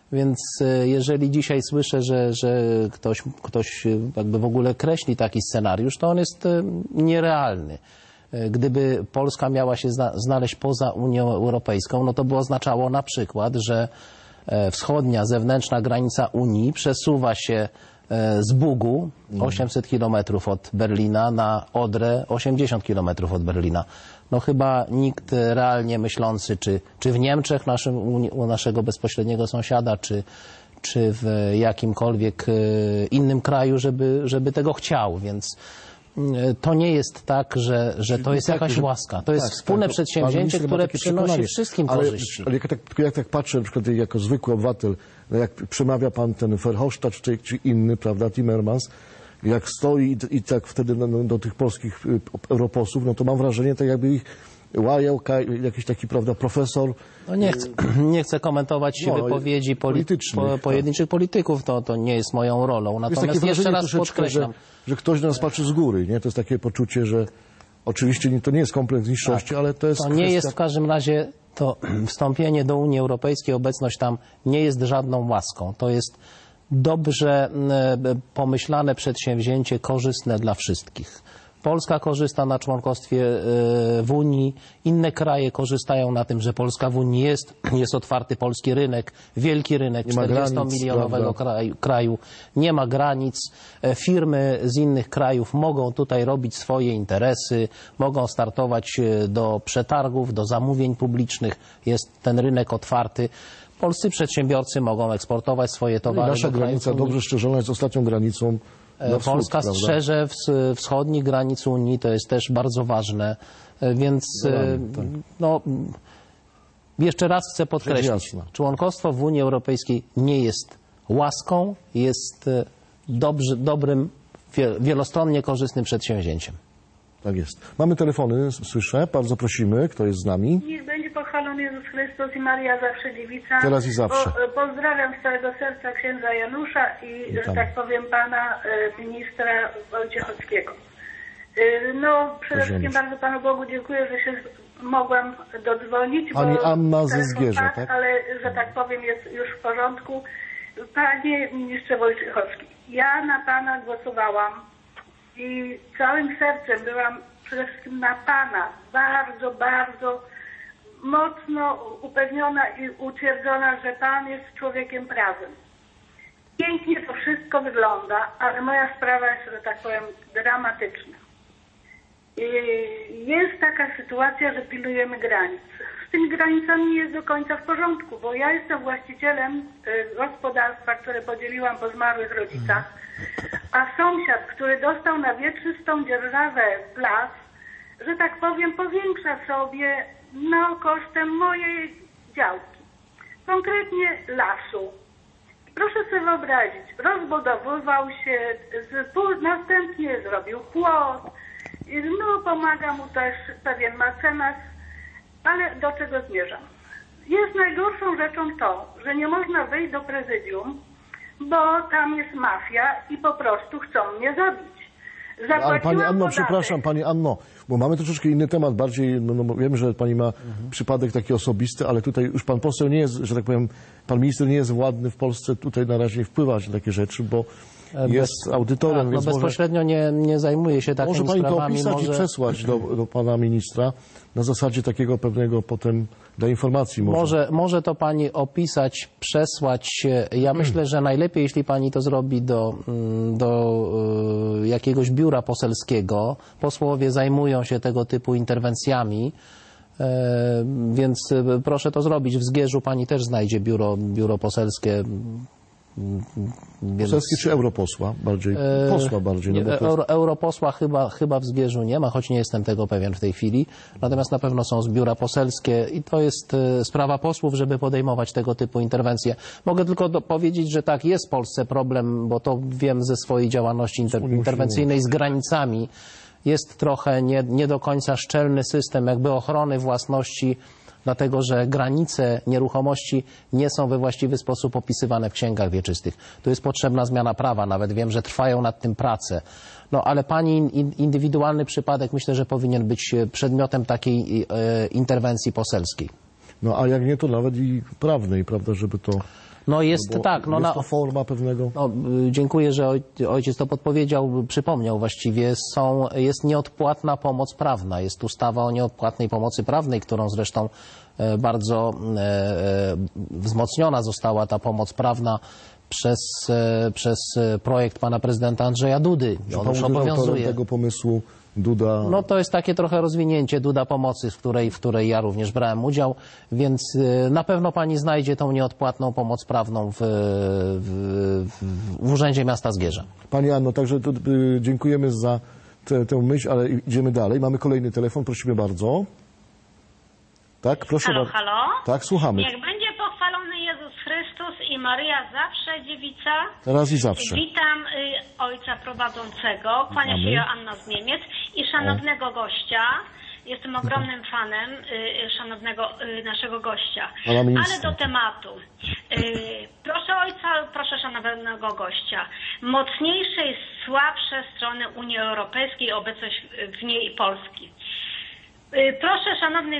Więc jeżeli dzisiaj słyszę, że ktoś jakby w ogóle kreśli taki scenariusz, to on jest nierealny. Gdyby Polska miała się znaleźć poza Unią Europejską, no to by oznaczało na przykład, że wschodnia, zewnętrzna granica Unii przesuwa się z Bugu 800 kilometrów od Berlina na Odrę 80 kilometrów od Berlina. No chyba nikt realnie myślący, czy w Niemczech, u naszego bezpośredniego sąsiada, czy w jakimkolwiek innym kraju, żeby tego chciał, więc to nie jest tak, że to jest jakaś łaska. To jest wspólne przedsięwzięcie, które przynosi wszystkim korzyści. Ale jak tak patrzę, na przykład jako zwykły obywatel, no jak przemawia pan ten Verhofstadt czy inny, prawda, Timmermans, jak stoi i tak wtedy do tych polskich europosłów, no to mam wrażenie, tak jakby ich łajał jakiś taki, prawda, profesor. No nie chcę komentować wypowiedzi pojedynczych polityków, to nie jest moją rolą. Natomiast jeszcze raz podkreślam, że ktoś na nas patrzy z góry, nie? To jest takie poczucie, że oczywiście to nie jest kompleks niższości, ale to jest... To nie jest w każdym razie, to wstąpienie do Unii Europejskiej, obecność tam nie jest żadną łaską. To jest dobrze pomyślane przedsięwzięcie, korzystne dla wszystkich. Polska korzysta na członkostwie w Unii, inne kraje korzystają na tym, że Polska w Unii jest otwarty polski rynek, wielki rynek 40-milionowego kraju, nie ma granic, firmy z innych krajów mogą tutaj robić swoje interesy, mogą startować do przetargów, do zamówień publicznych, jest ten rynek otwarty. Polscy przedsiębiorcy mogą eksportować swoje towary. Nasza granica dobrze strzeżona jest ostatnią granicą. Polska strzeże wschodnich granic Unii, to jest też bardzo ważne, więc no, jeszcze raz chcę podkreślić, członkostwo w Unii Europejskiej nie jest łaską, jest dobrym, wielostronnie korzystnym przedsięwzięciem. Tak jest. Mamy telefony, słyszę, bardzo prosimy, kto jest z nami. Niech będzie pochwalony Jezus Chrystus i Maria zawsze dziewica. Teraz i zawsze. Pozdrawiam z całego serca księdza Janusza i, że tak powiem, pana ministra Wojciechowskiego. No, przede wszystkim bardzo Panu Bogu dziękuję, że się mogłam dodzwonić. Pani bo Anna ze Zgierza, tak? Ale, że tak powiem, jest już w porządku. Panie ministrze Wojciechowski, ja na Pana głosowałam i całym sercem byłam przede wszystkim na Pana bardzo, bardzo mocno upewniona i utwierdzona, że Pan jest człowiekiem prawym. Pięknie to wszystko wygląda, ale moja sprawa jest, że tak powiem, dramatyczna. Jest taka sytuacja, że pilnujemy granic. Z tymi granicami nie jest do końca w porządku, bo ja jestem właścicielem gospodarstwa, które podzieliłam po zmarłych rodzicach, a sąsiad, który dostał na wieczystą dzierżawę las, że tak powiem, powiększa sobie kosztem mojej działki, konkretnie lasu. Proszę sobie wyobrazić, rozbudowywał się, następnie zrobił płot, pomaga mu też pewien mecenas, ale do czego zmierzam? Jest najgorszą rzeczą to, że nie można wyjść do prezydium, bo tam jest mafia i po prostu chcą mnie zabić. Ale Pani Anno, przepraszam, Pani Anno, bo mamy troszeczkę inny temat, bardziej, no wiem, że Pani ma przypadek taki osobisty, ale tutaj już Pan poseł nie jest, że tak powiem, Pan minister nie jest władny w Polsce tutaj na razie wpływać na takie rzeczy, bo jest audytorem, tak, więc bezpośrednio nie zajmuje się takimi sprawami. Może Pani to opisać i przesłać do Pana ministra na zasadzie takiego pewnego potem dla informacji. Może to Pani opisać, przesłać. Ja myślę, że najlepiej, jeśli Pani to zrobi do jakiegoś biura poselskiego. Posłowie zajmują się tego typu interwencjami, więc proszę to zrobić. W Zgierzu Pani też znajdzie biuro poselskie. Poselski czy europosła? Posła bardziej. Nie, europosła chyba w Zgierzu nie ma, choć nie jestem tego pewien w tej chwili. Natomiast na pewno są biura poselskie i to jest sprawa posłów, żeby podejmować tego typu interwencje. Mogę tylko powiedzieć, że tak, jest w Polsce problem, bo to wiem ze swojej działalności interwencyjnej z granicami. Jest trochę nie do końca szczelny system jakby ochrony własności, dlatego że granice nieruchomości nie są we właściwy sposób opisywane w księgach wieczystych. Tu jest potrzebna zmiana prawa, nawet wiem, że trwają nad tym prace. No ale Pani indywidualny przypadek myślę, że powinien być przedmiotem takiej interwencji poselskiej. No a jak nie, to nawet i prawnej, prawda, żeby to No jest tak. No, jest to forma pewnego... No, dziękuję, że ojciec to podpowiedział, przypomniał właściwie. Jest nieodpłatna pomoc prawna. Jest ustawa o nieodpłatnej pomocy prawnej, którą zresztą bardzo wzmocniona została ta pomoc prawna przez projekt pana prezydenta Andrzeja Dudy. On już obowiązuje. Tego pomysłu Duda... No to jest takie trochę rozwinięcie Duda Pomocy, w której ja również brałem udział, więc na pewno pani znajdzie tą nieodpłatną pomoc prawną w Urzędzie Miasta Zgierza. Pani Anno, także dziękujemy za tę myśl, ale idziemy dalej. Mamy kolejny telefon, prosimy bardzo. Tak, proszę Halo, bardzo. halo? Tak, słuchamy. Niech będzie pochwalony Jezus Chrystus i Maryja zawsze dziewica. Teraz i zawsze. Witam ojca prowadzącego, kłania się Joanna z Niemiec i szanownego gościa. Jestem ogromnym fanem szanownego naszego gościa. Ale do tematu. Proszę ojca, proszę szanownego gościa. Mocniejsze i słabsze strony Unii Europejskiej, obecność w niej Polski. Proszę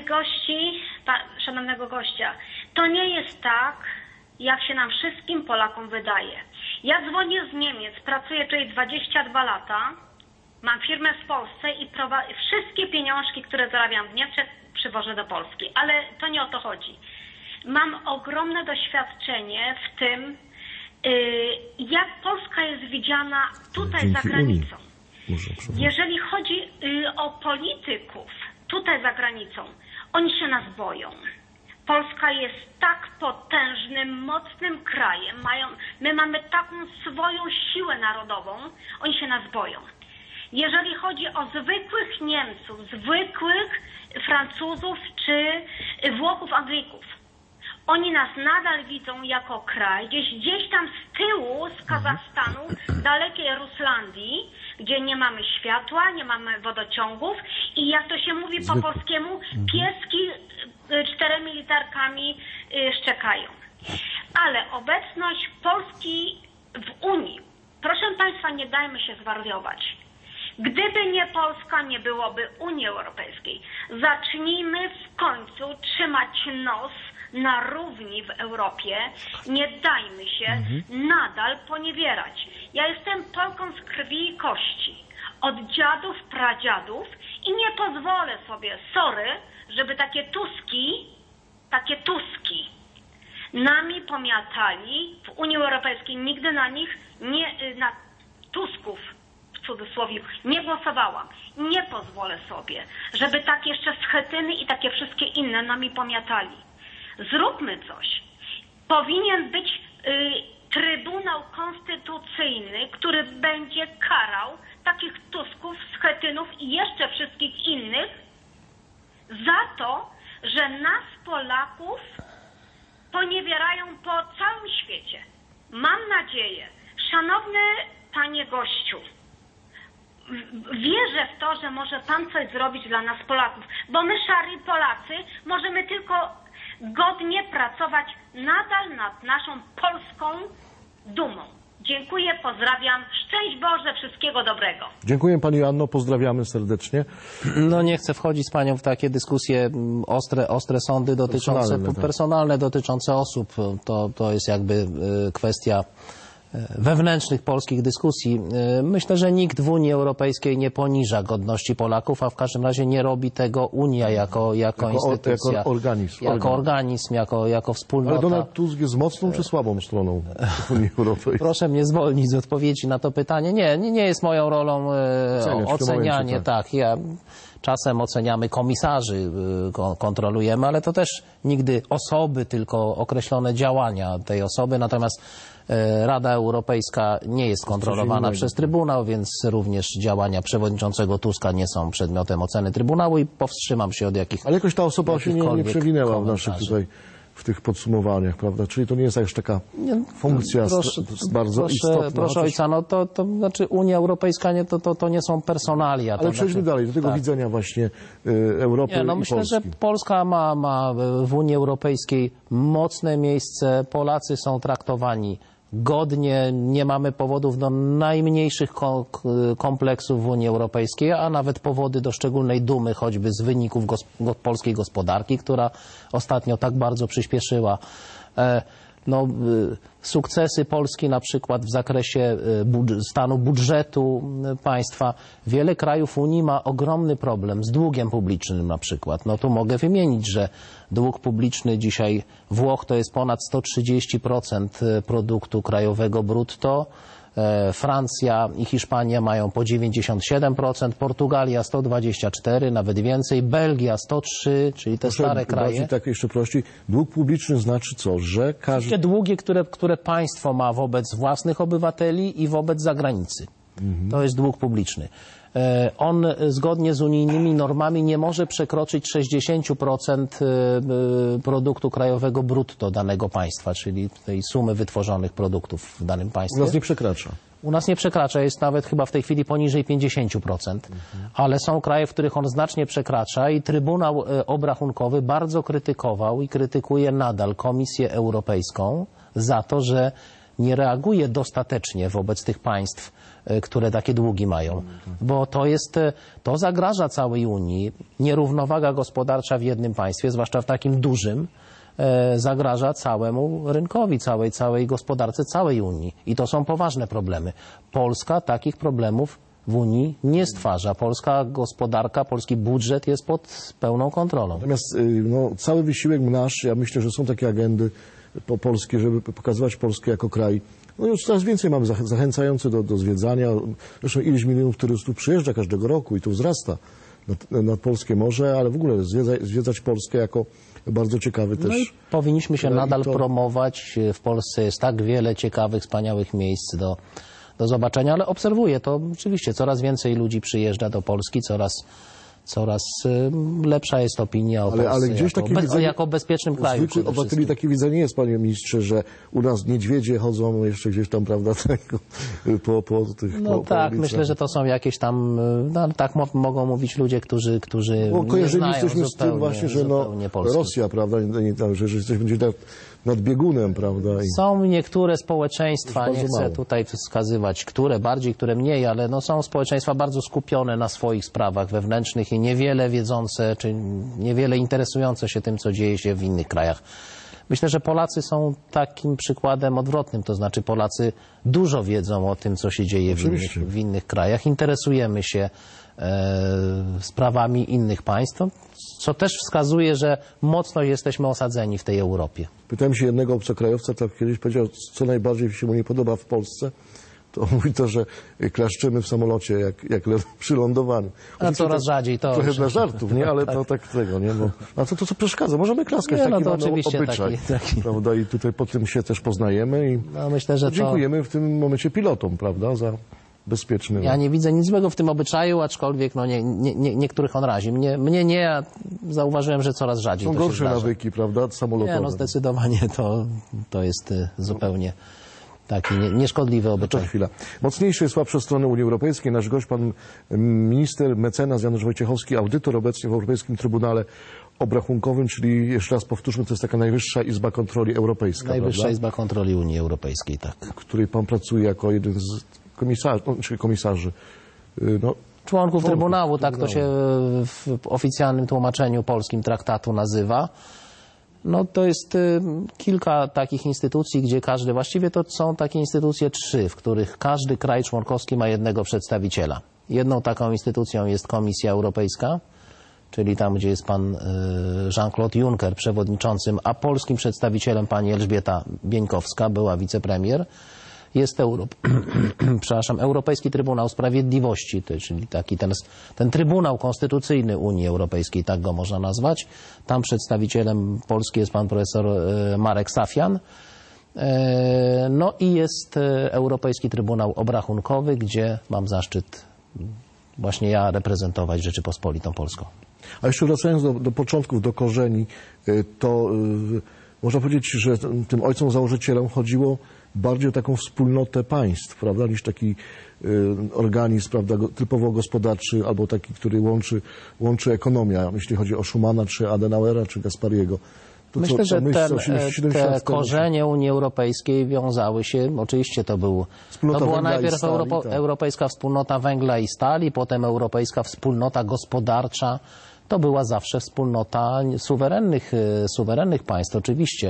szanownego gościa, to nie jest tak, jak się nam wszystkim Polakom wydaje. Ja dzwonię z Niemiec, pracuję tutaj 22 lata, mam firmę w Polsce i wszystkie pieniążki, które zarabiam w Niemczech, przywożę do Polski, ale to nie o to chodzi. Mam ogromne doświadczenie w tym, jak Polska jest widziana tutaj za granicą. Jeżeli chodzi o polityków tutaj za granicą, oni się nas boją. Polska jest tak potężnym, mocnym krajem. My mamy taką swoją siłę narodową. Oni się nas boją. Jeżeli chodzi o zwykłych Niemców, zwykłych Francuzów czy Włochów, Anglików, oni nas nadal widzą jako kraj, gdzieś tam z tyłu, z Kazachstanu, dalekiej Ruslandii, gdzie nie mamy światła, nie mamy wodociągów i jak to się mówi po polskiemu, pieski 4 literkami szczekają. Ale obecność Polski w Unii, proszę Państwa, nie dajmy się zwariować. Gdyby nie Polska, nie byłoby Unii Europejskiej. Zacznijmy w końcu trzymać nos na równi w Europie. Nie dajmy się nadal poniewierać. Ja jestem Polką z krwi i kości. Od dziadów, pradziadów i nie pozwolę sobie, żeby takie Tuski nami pomiatali w Unii Europejskiej. Nigdy na nich, na Tusków w cudzysłowie, nie głosowałam. Nie pozwolę sobie, żeby tak jeszcze Schetyny i takie wszystkie inne nami pomiatali. Zróbmy coś. Powinien być Trybunał Konstytucyjny, który będzie karał takich Tusków, Schetynów i jeszcze wszystkich innych za to, że nas, Polaków, poniewierają po całym świecie. Mam nadzieję, szanowny panie gościu, wierzę w to, że może pan coś zrobić dla nas, Polaków, bo my, szari Polacy, możemy tylko godnie pracować nadal nad naszą polską dumą. Dziękuję, pozdrawiam. Szczęść Boże, wszystkiego dobrego. Dziękuję pani Anno, pozdrawiamy serdecznie. No nie chcę wchodzić z panią w takie dyskusje, ostre sądy dotyczące, personalne dotyczące osób. To jest jakby kwestia wewnętrznych polskich dyskusji. Myślę, że nikt w Unii Europejskiej nie poniża godności Polaków, a w każdym razie nie robi tego Unia jako instytucja. Jako organizm, jako wspólnota. Ale Donald Tusk jest mocną czy słabą stroną Unii Europejskiej? Proszę mnie zwolnić z odpowiedzi na to pytanie. Nie jest moją rolą ocenianie. Momencie, tak. Ja czasem oceniamy komisarzy, kontrolujemy, ale to też nigdy osoby, tylko określone działania tej osoby. Natomiast Rada Europejska nie jest kontrolowana przez Trybunał, więc również działania przewodniczącego Tuska nie są przedmiotem oceny Trybunału i powstrzymam się od jakichkolwiek. Ale jakoś ta osoba się nie przewinęła w naszych tutaj, w tych podsumowaniach, prawda? Czyli to nie jest już taka funkcja bardzo istotna. Proszę ojca, no to znaczy Unia Europejska to nie są personalia. Ale przejdźmy dalej, do tego widzenia właśnie Europy i myślę, Polski. że Polska ma w Unii Europejskiej mocne miejsce. Polacy są traktowani godnie, nie mamy powodów do najmniejszych kompleksów w Unii Europejskiej, a nawet powody do szczególnej dumy, choćby z wyników polskiej gospodarki, która ostatnio tak bardzo przyspieszyła. sukcesy Polski na przykład w zakresie stanu budżetu państwa. Wiele krajów Unii ma ogromny problem z długiem publicznym na przykład. No tu mogę wymienić, że dług publiczny dzisiaj Włoch to jest ponad 130% produktu krajowego brutto. Francja i Hiszpania mają po 97%, Portugalia 124%, nawet więcej, Belgia 103%, czyli te stare kraje. Tak jeszcze prościej. Dług publiczny znaczy co? Że każdy... Te długi, które państwo ma wobec własnych obywateli i wobec zagranicy. To jest dług publiczny. On zgodnie z unijnymi normami nie może przekroczyć 60% produktu krajowego brutto danego państwa, czyli tej sumy wytworzonych produktów w danym państwie. U nas nie przekracza. U nas nie przekracza, jest nawet chyba w tej chwili poniżej 50%, ale są kraje, w których on znacznie przekracza i Trybunał Obrachunkowy bardzo krytykował i krytykuje nadal Komisję Europejską za to, że nie reaguje dostatecznie wobec tych państw, które takie długi mają. Bo to zagraża całej Unii. Nierównowaga gospodarcza w jednym państwie, zwłaszcza w takim dużym, zagraża całemu rynkowi, całej gospodarce, całej Unii. I to są poważne problemy. Polska takich problemów w Unii nie stwarza. Polska gospodarka, polski budżet jest pod pełną kontrolą. Natomiast cały wysiłek nasz, ja myślę, że są takie agendy polskie, żeby pokazywać Polskę jako kraj. No już coraz więcej mamy zachęcające do zwiedzania. Zresztą ileś milionów turystów przyjeżdża każdego roku i to wzrasta nad polskie morze, ale w ogóle zwiedzać Polskę jako bardzo ciekawy też. No i powinniśmy się nadal promować. W Polsce jest tak wiele ciekawych, wspaniałych miejsc do zobaczenia, ale obserwuję to oczywiście. Coraz więcej ludzi przyjeżdża do Polski, coraz lepsza jest opinia o Polsce ale gdzieś jako bezpiecznym kraju. Zwykłych obywateli takie widzenie jest, panie ministrze, że u nas niedźwiedzie chodzą jeszcze gdzieś tam, prawda, po tych tak, myślę, że to są jakieś tam, tak mogą mówić ludzie, którzy nie znają jesteśmy z tym właśnie, że Rosja, prawda, że jesteśmy gdzieś nad biegunem, prawda. Są niektóre społeczeństwa, nie chcę tutaj wskazywać, które bardziej, które mniej, ale są społeczeństwa bardzo skupione na swoich sprawach wewnętrznych i niewiele wiedzące, czy niewiele interesujące się tym, co dzieje się w innych krajach. Myślę, że Polacy są takim przykładem odwrotnym, to znaczy Polacy dużo wiedzą o tym, co się dzieje w innych krajach. Interesujemy się sprawami innych państw, co też wskazuje, że mocno jesteśmy osadzeni w tej Europie. Pytałem się jednego obcokrajowca, tak kiedyś powiedział, co najbardziej się mu nie podoba w Polsce. To mówi to, że klaszczymy w samolocie jak przy lądowaniu. A coraz rzadziej to. Trochę dla żartów, nie? Ale tak tego, nie? A to co przeszkadza? Możemy klaskać, taki to mamy oczywiście obyczaj. Taki. Prawda? I tutaj po tym się też poznajemy i myślę, że dziękujemy w tym momencie pilotom, prawda, za bezpieczny. Ja nie widzę nic złego w tym obyczaju, aczkolwiek niektórych on razi. Mnie nie, a zauważyłem, że coraz rzadziej są to się gorsze zdarza. nawyki, prawda, samolotowe. Nie, zdecydowanie to jest zupełnie taki nieszkodliwy obyczaj. Chwila. Mocniejsze i słabsze strony Unii Europejskiej. Nasz gość, pan minister, mecenas Janusz Wojciechowski, audytor obecnie w Europejskim Trybunale Obrachunkowym, czyli jeszcze raz powtórzmy, to jest taka Najwyższa Izba Kontroli Europejska. Najwyższa Izba Kontroli Unii Europejskiej, tak. W której pan pracuje jako jeden z komisarzy. Członków Trybunału, tak to się w oficjalnym tłumaczeniu polskim traktatu nazywa. To jest kilka takich instytucji, gdzie właściwie to są takie instytucje 3, w których każdy kraj członkowski ma jednego przedstawiciela. Jedną taką instytucją jest Komisja Europejska, czyli tam, gdzie jest pan Jean-Claude Juncker przewodniczącym, a polskim przedstawicielem pani Elżbieta Bieńkowska, była wicepremier. Jest Europejski Trybunał Sprawiedliwości, czyli taki ten Trybunał Konstytucyjny Unii Europejskiej, tak go można nazwać. Tam przedstawicielem Polski jest pan profesor Marek Safian. I jest Europejski Trybunał Obrachunkowy, gdzie mam zaszczyt właśnie ja reprezentować Rzeczypospolitą Polską. A jeszcze wracając do początków, do korzeni, to można powiedzieć, że tym ojcom założycielom chodziło bardziej o taką wspólnotę państw, prawda, niż taki organizm, prawda, typowo gospodarczy, albo taki, który łączy ekonomia, jeśli chodzi o Schumana, czy Adenauera, czy Gaspariego. Myślę, że te korzenie Unii Europejskiej wiązały się, oczywiście to była najpierw Europejska Wspólnota Węgla i Stali, potem Europejska Wspólnota Gospodarcza. To była zawsze wspólnota suwerennych państw, oczywiście.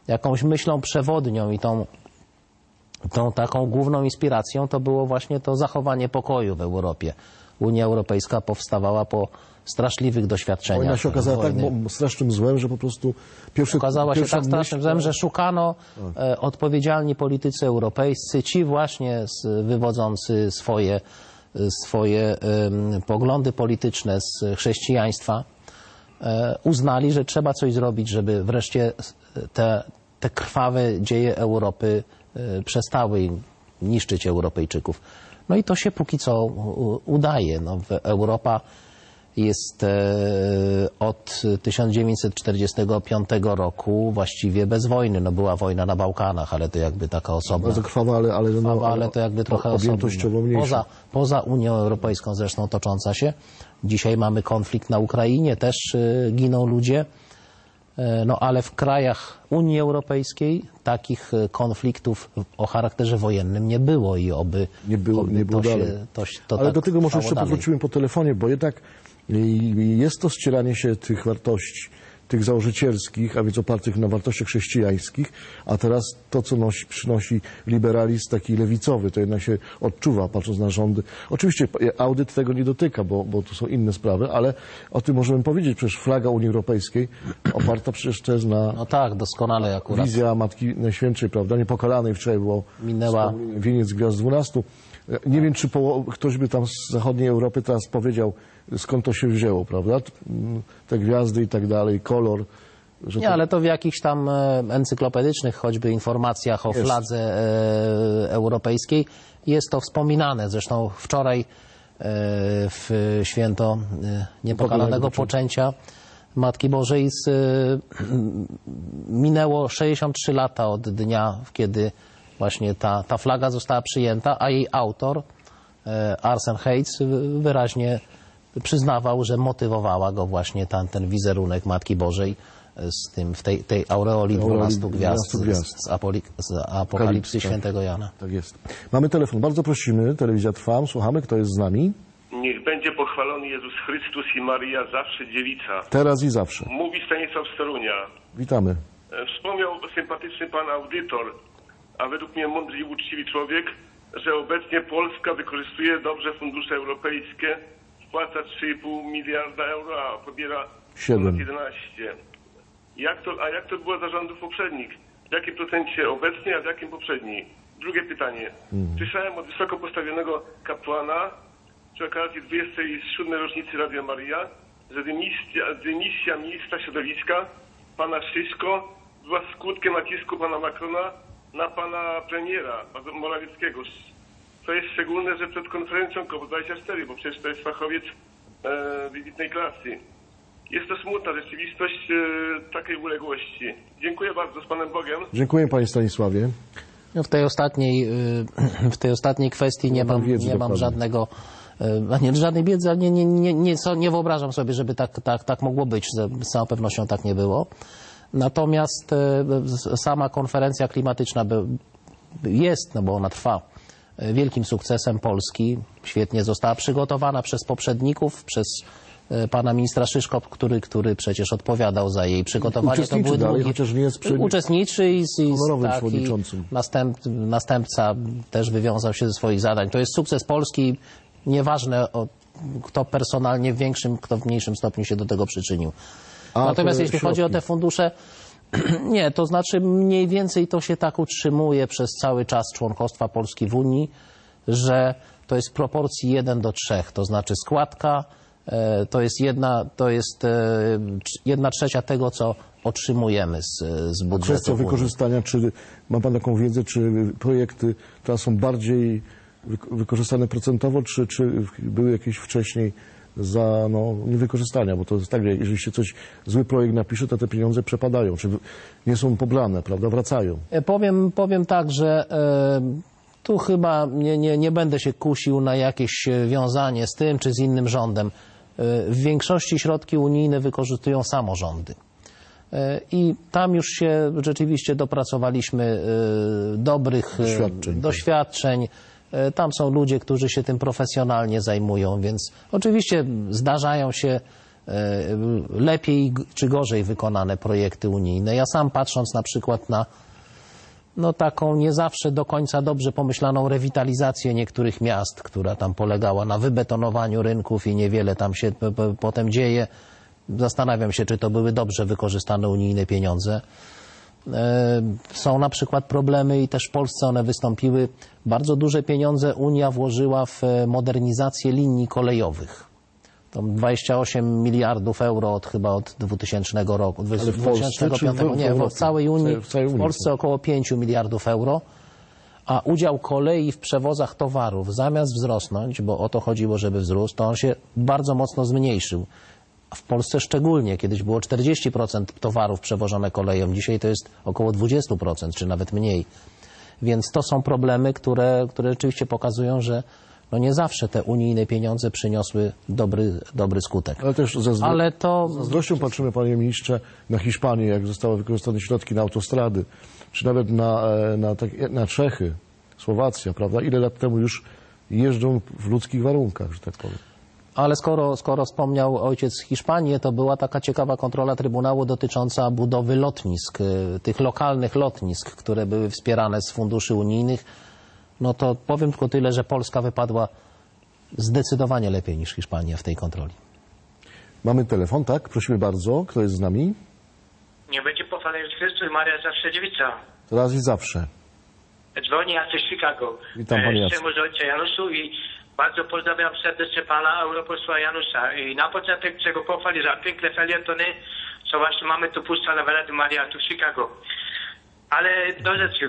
jakąś myślą przewodnią i tą taką główną inspiracją to było właśnie to zachowanie pokoju w Europie. Unia Europejska powstawała po straszliwych doświadczeniach. Wojna się okazała tak strasznym złem, że po prostu okazała się tak strasznym złem, że szukano odpowiedzialni politycy europejscy, ci właśnie wywodzący swoje poglądy polityczne z chrześcijaństwa, uznali, że trzeba coś zrobić, żeby wreszcie te krwawe dzieje Europy przestały niszczyć Europejczyków. No i to się póki co udaje. No, Europa jest od 1945 roku właściwie bez wojny. No, była wojna na Bałkanach, ale to jakby taka osobna. Bardzo krwawa, ale to jakby trochę objętościowo mniejsza. Poza Unią Europejską zresztą tocząca się. Dzisiaj mamy konflikt na Ukrainie, też giną ludzie. No ale w krajach Unii Europejskiej takich konfliktów o charakterze wojennym nie było i oby nie było dalej. Ale tak do tego może jeszcze dalej. powrócimy po telefonie, bo jednak jest to ścieranie się tych wartości, tych założycielskich, a więc opartych na wartościach chrześcijańskich, a teraz to, co przynosi liberalizm taki lewicowy, to jednak się odczuwa, patrząc na rządy. Oczywiście audyt tego nie dotyka, bo tu są inne sprawy, ale o tym możemy powiedzieć. Przecież flaga Unii Europejskiej oparta przecież też na No tak, doskonale akurat. wizja Matki Najświętszej, prawda, Niepokalanej. Wczoraj było Minęła wieniec Gwiazd 12. Nie wiem, czy ktoś by tam z zachodniej Europy teraz powiedział, skąd to się wzięło, prawda? Te gwiazdy i tak dalej, kolor. Że Nie, ale to w jakichś tam encyklopedycznych choćby informacjach o fladze europejskiej jest to wspominane. Zresztą wczoraj w święto Niepokalanego Poczęcia Matki Bożej minęło 63 lata od dnia, kiedy właśnie ta flaga została przyjęta, a jej autor, Arsène Heitz, wyraźnie przyznawał, że motywowała go właśnie ten wizerunek Matki Bożej w tej aureoli 12 gwiazd z Apokalipsy Świętego Jana. Tak jest. Mamy telefon. Bardzo prosimy. Telewizja Trwam. Słuchamy. Kto jest z nami? Niech będzie pochwalony Jezus Chrystus i Maria, zawsze dziewica. Teraz i zawsze. Mówi Stanisław z Torunia. Witamy. Wspomniał sympatyczny pan audytor, a według mnie mądry i uczciwy człowiek, że obecnie Polska wykorzystuje dobrze fundusze europejskie, wpłaca 3,5 miliarda euro, a pobiera 7. 11. Jak to było za rządów poprzednich? W jakim procencie obecnie, a w jakim poprzedni? Drugie pytanie. Słyszałem od wysoko postawionego kapłana przy okazji 27. rocznicy Radia Maria, że dymisja ministra środowiska, pana Szyszko, była skutkiem nacisku pana Macrona na pana premiera Morawieckiego. To jest szczególne, że przed konferencją COP24, bo przecież to jest fachowiec wybitnej klasy. Jest to smutna rzeczywistość takiej uległości. Dziękuję bardzo, z Panem Bogiem. Dziękuję Panie Stanisławie. No, w tej ostatniej kwestii nie mam żadnej wiedzy, ale nie wyobrażam sobie, żeby tak mogło być. Z całą pewnością tak nie było. Natomiast sama konferencja klimatyczna jest, no bo ona trwa, wielkim sukcesem Polski. Świetnie została przygotowana przez poprzedników, przez pana ministra Szyszko, który przecież odpowiadał za jej przygotowanie. To były dalej, chociaż nie jest uczestniczy i przewodniczącym. Następca też wywiązał się ze swoich zadań. To jest sukces Polski, nieważne kto personalnie w większym, kto w mniejszym stopniu się do tego przyczynił. Natomiast jeśli chodzi o te fundusze, nie, to znaczy mniej więcej to się tak utrzymuje przez cały czas członkostwa Polski w Unii, że to jest w proporcji 1 do 3, to znaczy składka to jest 1/3 tego, co otrzymujemy z budżetu. Kwestia wykorzystania, czy ma Pan taką wiedzę, czy projekty teraz są bardziej wykorzystane procentowo, czy były jakieś wcześniej za niewykorzystania, bo to jest tak, że jeżeli się zły projekt napisze, to te pieniądze przepadają, czy nie są pobrane, prawda, wracają. Powiem tak, że tu chyba nie będę się kusił na jakieś wiązanie z tym czy z innym rządem. W większości środki unijne wykorzystują samorządy. I tam już się rzeczywiście dopracowaliśmy dobrych doświadczeń. Tam są ludzie, którzy się tym profesjonalnie zajmują, więc oczywiście zdarzają się lepiej czy gorzej wykonane projekty unijne. Ja sam patrząc na przykład na taką nie zawsze do końca dobrze pomyślaną rewitalizację niektórych miast, która tam polegała na wybetonowaniu rynków i niewiele tam się potem dzieje. Zastanawiam się, czy to były dobrze wykorzystane unijne pieniądze. Są na przykład problemy i też w Polsce one wystąpiły. Bardzo duże pieniądze Unia włożyła w modernizację linii kolejowych. To 28 miliardów euro chyba od 2000 roku. Ale w Polsce czy w całej Unii. W Polsce około 5 miliardów euro. A udział kolei w przewozach towarów zamiast wzrosnąć, bo o to chodziło, żeby wzrósł, to on się bardzo mocno zmniejszył. W Polsce szczególnie, kiedyś było 40% towarów przewożone koleją, dzisiaj to jest około 20%, czy nawet mniej. Więc to są problemy, które rzeczywiście pokazują, że nie zawsze te unijne pieniądze przyniosły dobry skutek. Ale też z zazdrością patrzymy, panie ministrze, na Hiszpanię, jak zostały wykorzystane środki na autostrady, czy nawet na Czechy, Słowacja, prawda? Ile lat temu już jeżdżą w ludzkich warunkach, że tak powiem. Ale skoro wspomniał ojciec Hiszpanię, to była taka ciekawa kontrola Trybunału dotycząca budowy lotnisk, tych lokalnych lotnisk, które były wspierane z funduszy unijnych. No to powiem tylko tyle, że Polska wypadła zdecydowanie lepiej niż Hiszpania w tej kontroli. Mamy telefon, tak? Prosimy bardzo. Kto jest z nami? Nie będzie pochwalony Chrystus, Maria zawsze dziewica. Raz i zawsze. Dzwoni Jacek z Chicago. Witam, panie Jacek. Z ojca Januszu i bardzo pozdrawiam serdecznie pana europosła Janusza. I na początek chcę go pochwalić za piękne felietony, co właśnie mamy tu puszczane w Rady Maria tu w Chicago. Ale do rzeczy,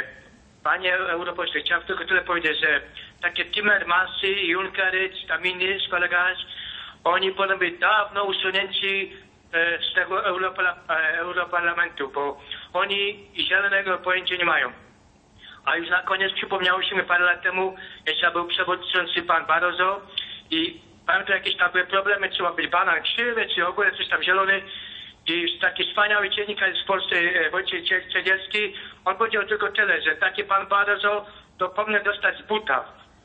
panie europośle, chciałem tylko tyle powiedzieć, że takie Timmermansy, Junckery, tam inni z kolegami, oni powinni być dawno usunięci z tego Europarlamentu, bo oni zielonego pojęcia nie mają. A już na koniec przypomniało się mi parę lat temu, jeszcze był przewodniczący pan Barroso i pamiętam jakieś tam były problemy, trzeba być banan krzywy, czy w ogóle coś tam zielony. I taki wspaniały dziennikarz w Polsce, Wojciech Cegielski, on powiedział tylko tyle, że taki pan Barroso to powinien dostać z buta.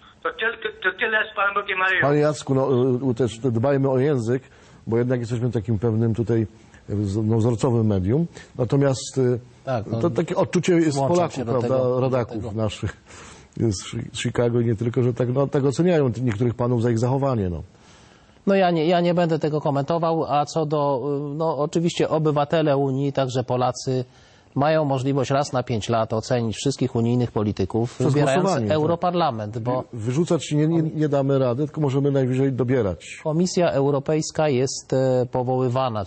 To tyle z Panem Bogiem Maryją. Panie Jacku, też dbajmy o język, bo jednak jesteśmy takim pewnym tutaj wzorcowym medium. Natomiast to takie odczucie jest Polaków, prawda, rodaków naszych z Chicago i nie tylko, że tak oceniają niektórych panów za ich zachowanie. No ja nie będę tego komentował, a co do, oczywiście obywatele Unii, także Polacy, mają możliwość raz na 5 lat ocenić wszystkich unijnych polityków, wybierając Europarlament, bo wyrzucać nie damy rady, tylko możemy najwyżej dobierać. Komisja Europejska jest powoływana,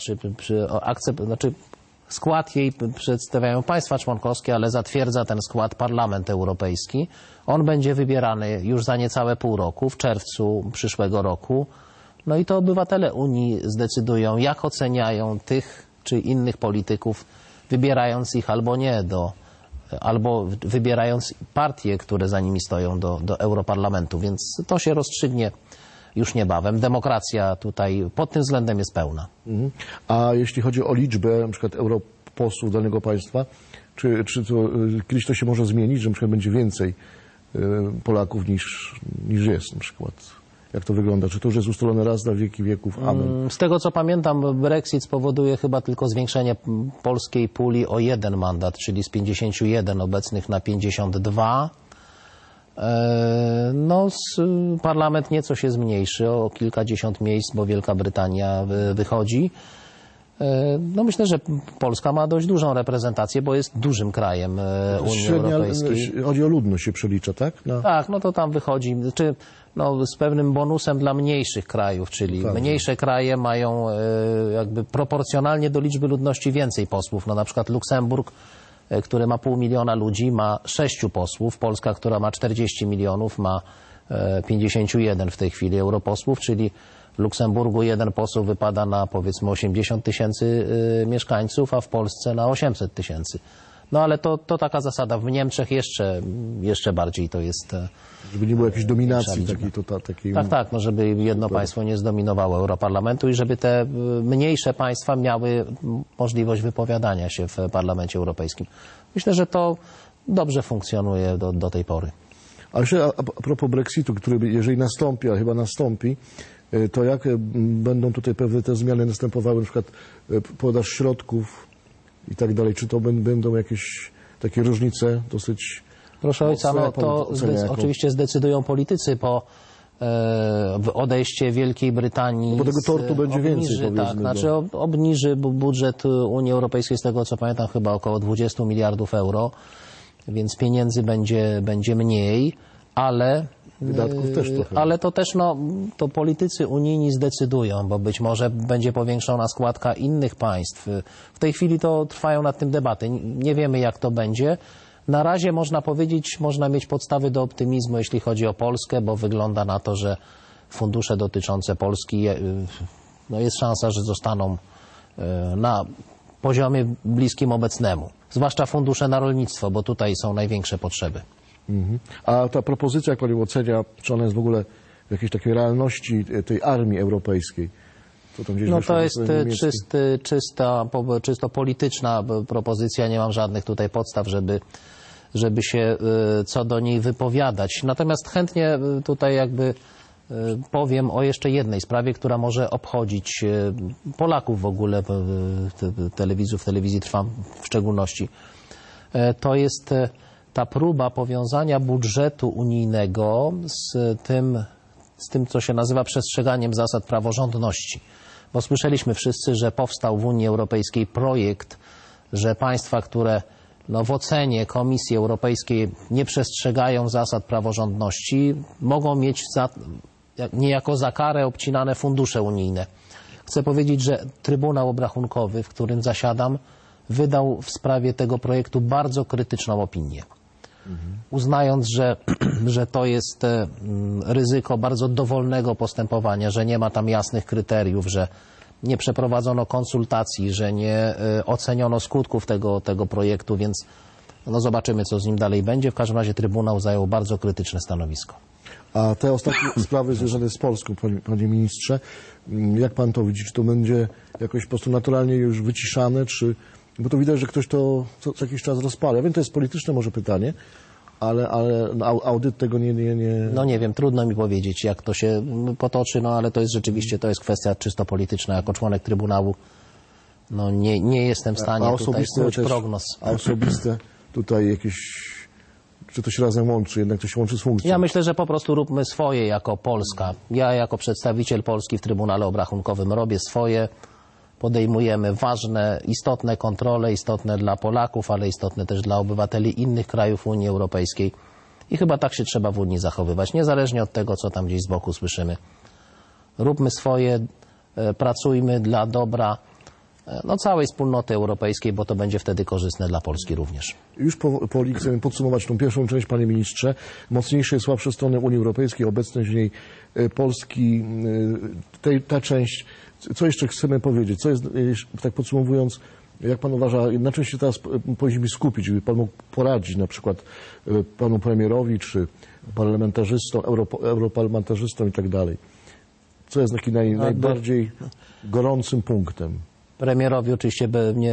skład jej przedstawiają państwa członkowskie, ale zatwierdza ten skład Parlament Europejski. On będzie wybierany już za niecałe pół roku, w czerwcu przyszłego roku. No i to obywatele Unii zdecydują, jak oceniają tych czy innych polityków, wybierając ich albo nie, albo wybierając partie, które za nimi stoją do Europarlamentu. Więc to się rozstrzygnie już niebawem. Demokracja tutaj pod tym względem jest pełna. A jeśli chodzi o liczbę na przykład europosłów danego państwa, czy kiedyś to się może zmienić, że na przykład będzie więcej Polaków niż jest na przykład? Jak to wygląda? Czy to już jest ustalone raz na wieki wieków? Amen. Z tego co pamiętam, Brexit spowoduje chyba tylko zwiększenie polskiej puli o 1 mandat, czyli z 51 obecnych na 52. Parlament nieco się zmniejszy, o kilkadziesiąt miejsc, bo Wielka Brytania wychodzi. Myślę, że Polska ma dość dużą reprezentację, bo jest dużym krajem Unii Europejskiej. Chodzi o ludność się przelicza, tak? Tak, to tam wychodzi, z pewnym bonusem dla mniejszych krajów, czyli mniejsze kraje mają jakby proporcjonalnie do liczby ludności więcej posłów. Na przykład Luksemburg, który ma 500 000 ludzi, ma 6 posłów. Polska, która ma 40 milionów, ma 51 w tej chwili europosłów, czyli w Luksemburgu jeden poseł wypada na powiedzmy 80 000 mieszkańców, a w Polsce na 800 000. Ale to taka zasada. W Niemczech jeszcze bardziej to jest. Żeby nie było jakiejś dominacji takiej. Tak, żeby jedno państwo nie zdominowało Europarlamentu i żeby te mniejsze państwa miały możliwość wypowiadania się w Parlamencie Europejskim. Myślę, że to dobrze funkcjonuje do tej pory. A jeszcze a propos Brexitu, który jeżeli nastąpi, a chyba nastąpi, to jak będą tutaj pewne te zmiany następowały, na przykład podaż środków i tak dalej? Czy to będą jakieś takie różnice dosyć... Proszę ojca, mocne? no to oczywiście zdecydują politycy po odejście Wielkiej Brytanii. No bo tego tortu będzie więcej, powiedzmy. Tak, znaczy obniży budżet Unii Europejskiej, z tego co pamiętam, chyba około 20 miliardów euro, więc pieniędzy będzie mniej, ale... Wydatków też trochę. Ale to też, to politycy unijni zdecydują, bo być może będzie powiększona składka innych państw. W tej chwili to trwają nad tym debaty. Nie wiemy, jak to będzie. Na razie można powiedzieć, można mieć podstawy do optymizmu, jeśli chodzi o Polskę, bo wygląda na to, że fundusze dotyczące Polski, jest szansa, że zostaną na poziomie bliskim obecnemu. Zwłaszcza fundusze na rolnictwo, bo tutaj są największe potrzeby. A ta propozycja, jak Pani ocenia, czy ona jest w ogóle w jakiejś takiej realności tej armii europejskiej? To jest czysto polityczna propozycja, nie mam żadnych tutaj podstaw, żeby się co do niej wypowiadać. Natomiast chętnie tutaj powiem o jeszcze jednej sprawie, która może obchodzić Polaków w ogóle, w telewizji Trwam w szczególności. To jest ta próba powiązania budżetu unijnego z tym, co się nazywa przestrzeganiem zasad praworządności. Bo słyszeliśmy wszyscy, że powstał w Unii Europejskiej projekt, że państwa, które w ocenie Komisji Europejskiej nie przestrzegają zasad praworządności, mogą mieć niejako za karę obcinane fundusze unijne. Chcę powiedzieć, że Trybunał Obrachunkowy, w którym zasiadam, wydał w sprawie tego projektu bardzo krytyczną opinię. Uznając, że to jest ryzyko bardzo dowolnego postępowania, że nie ma tam jasnych kryteriów, że nie przeprowadzono konsultacji, że nie oceniono skutków tego projektu, więc zobaczymy, co z nim dalej będzie. W każdym razie Trybunał zajął bardzo krytyczne stanowisko. A te ostatnie sprawy związane z Polską, panie ministrze, jak pan to widzi? Czy to będzie jakoś po prostu naturalnie już wyciszane, czy... Bo to widać, że ktoś to co jakiś czas rozpala. Ja wiem, to jest polityczne może pytanie, ale audyt tego nie... Nie wiem, trudno mi powiedzieć, jak to się potoczy, ale to jest rzeczywiście, to jest kwestia czysto polityczna. Jako członek Trybunału nie jestem w stanie tutaj snuć prognoz. A osobiste tutaj jakieś... Czy to się razem łączy? Jednak to się łączy z funkcją? Ja myślę, że po prostu róbmy swoje jako Polska. Ja jako przedstawiciel Polski w Trybunale Obrachunkowym robię swoje. Podejmujemy ważne, istotne kontrole, istotne dla Polaków, ale istotne też dla obywateli innych krajów Unii Europejskiej. I chyba tak się trzeba w Unii zachowywać, niezależnie od tego, co tam gdzieś z boku słyszymy. Róbmy swoje, pracujmy dla dobra całej wspólnoty europejskiej, bo to będzie wtedy korzystne dla Polski również. Już powoli chcemy podsumować tą pierwszą część, panie ministrze. Mocniejsze i słabsze strony Unii Europejskiej, obecność w niej Polski, ta część. Co jeszcze chcemy powiedzieć? Co jest, tak podsumowując, jak pan uważa, na czym się teraz powinniśmy skupić, żeby pan mógł poradzić na przykład panu premierowi, czy parlamentarzystom, europarlamentarzystom i tak dalej? Co jest taki najbardziej gorącym punktem? Premierowi oczywiście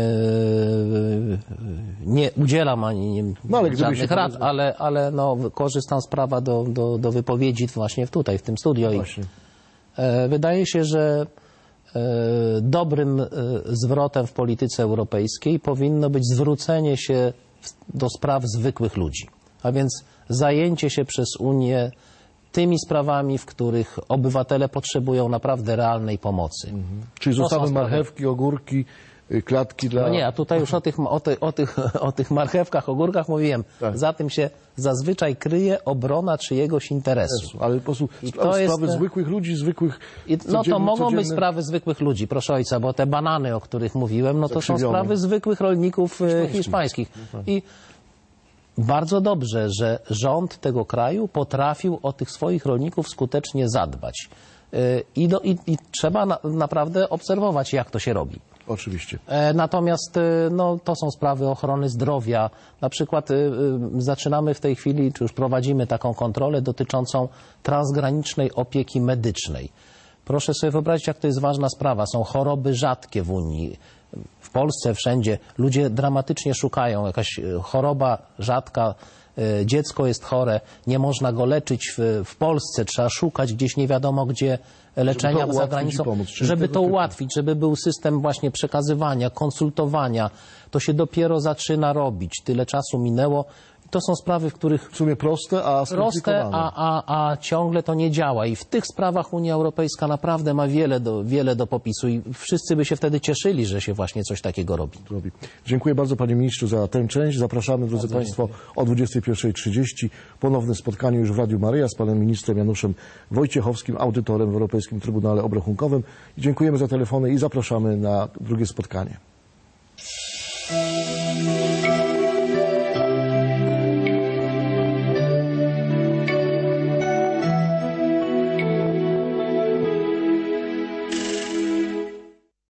nie udzielam ani żadnych rad, ale korzystam z prawa do wypowiedzi właśnie tutaj, w tym studio. Wydaje się, że dobrym zwrotem w polityce europejskiej powinno być zwrócenie się do spraw zwykłych ludzi, a więc zajęcie się przez Unię tymi sprawami, w których obywatele potrzebują naprawdę realnej pomocy. Czyli zostały marchewki, ogórki, klatki dla... Nie, a tutaj już o tych marchewkach, ogórkach mówiłem. Tak. Za tym się zazwyczaj kryje obrona czyjegoś interesu. Ale po prostu sprawy zwykłych ludzi, zwykłych... to mogą być sprawy zwykłych ludzi, proszę ojca, bo te banany, o których mówiłem, to są sprawy zwykłych rolników hiszpańskich. I bardzo dobrze, że rząd tego kraju potrafił o tych swoich rolników skutecznie zadbać. I trzeba naprawdę obserwować, jak to się robi. Oczywiście. Natomiast to są sprawy ochrony zdrowia. Na przykład zaczynamy w tej chwili, czy już prowadzimy taką kontrolę dotyczącą transgranicznej opieki medycznej. Proszę sobie wyobrazić, jak to jest ważna sprawa. Są choroby rzadkie w Unii. W Polsce, wszędzie ludzie dramatycznie szukają. Jakaś choroba rzadka dziecko jest chore, nie można go leczyć w Polsce, trzeba szukać gdzieś nie wiadomo gdzie leczenia za granicą, żeby to ułatwić, żeby był system właśnie przekazywania, konsultowania. To się dopiero zaczyna robić. Tyle czasu minęło. To są sprawy, w których W sumie proste, a skomplikowane. a ciągle to nie działa. I w tych sprawach Unia Europejska naprawdę ma wiele do popisu i wszyscy by się wtedy cieszyli, że się właśnie coś takiego robi. Dziękuję bardzo panie ministrze za tę część. Zapraszamy, drodzy państwo, o 21:30. Ponowne spotkanie już w Radiu Maryja z panem ministrem Januszem Wojciechowskim, audytorem w Europejskim Trybunale Obrachunkowym. Dziękujemy za telefony i zapraszamy na drugie spotkanie.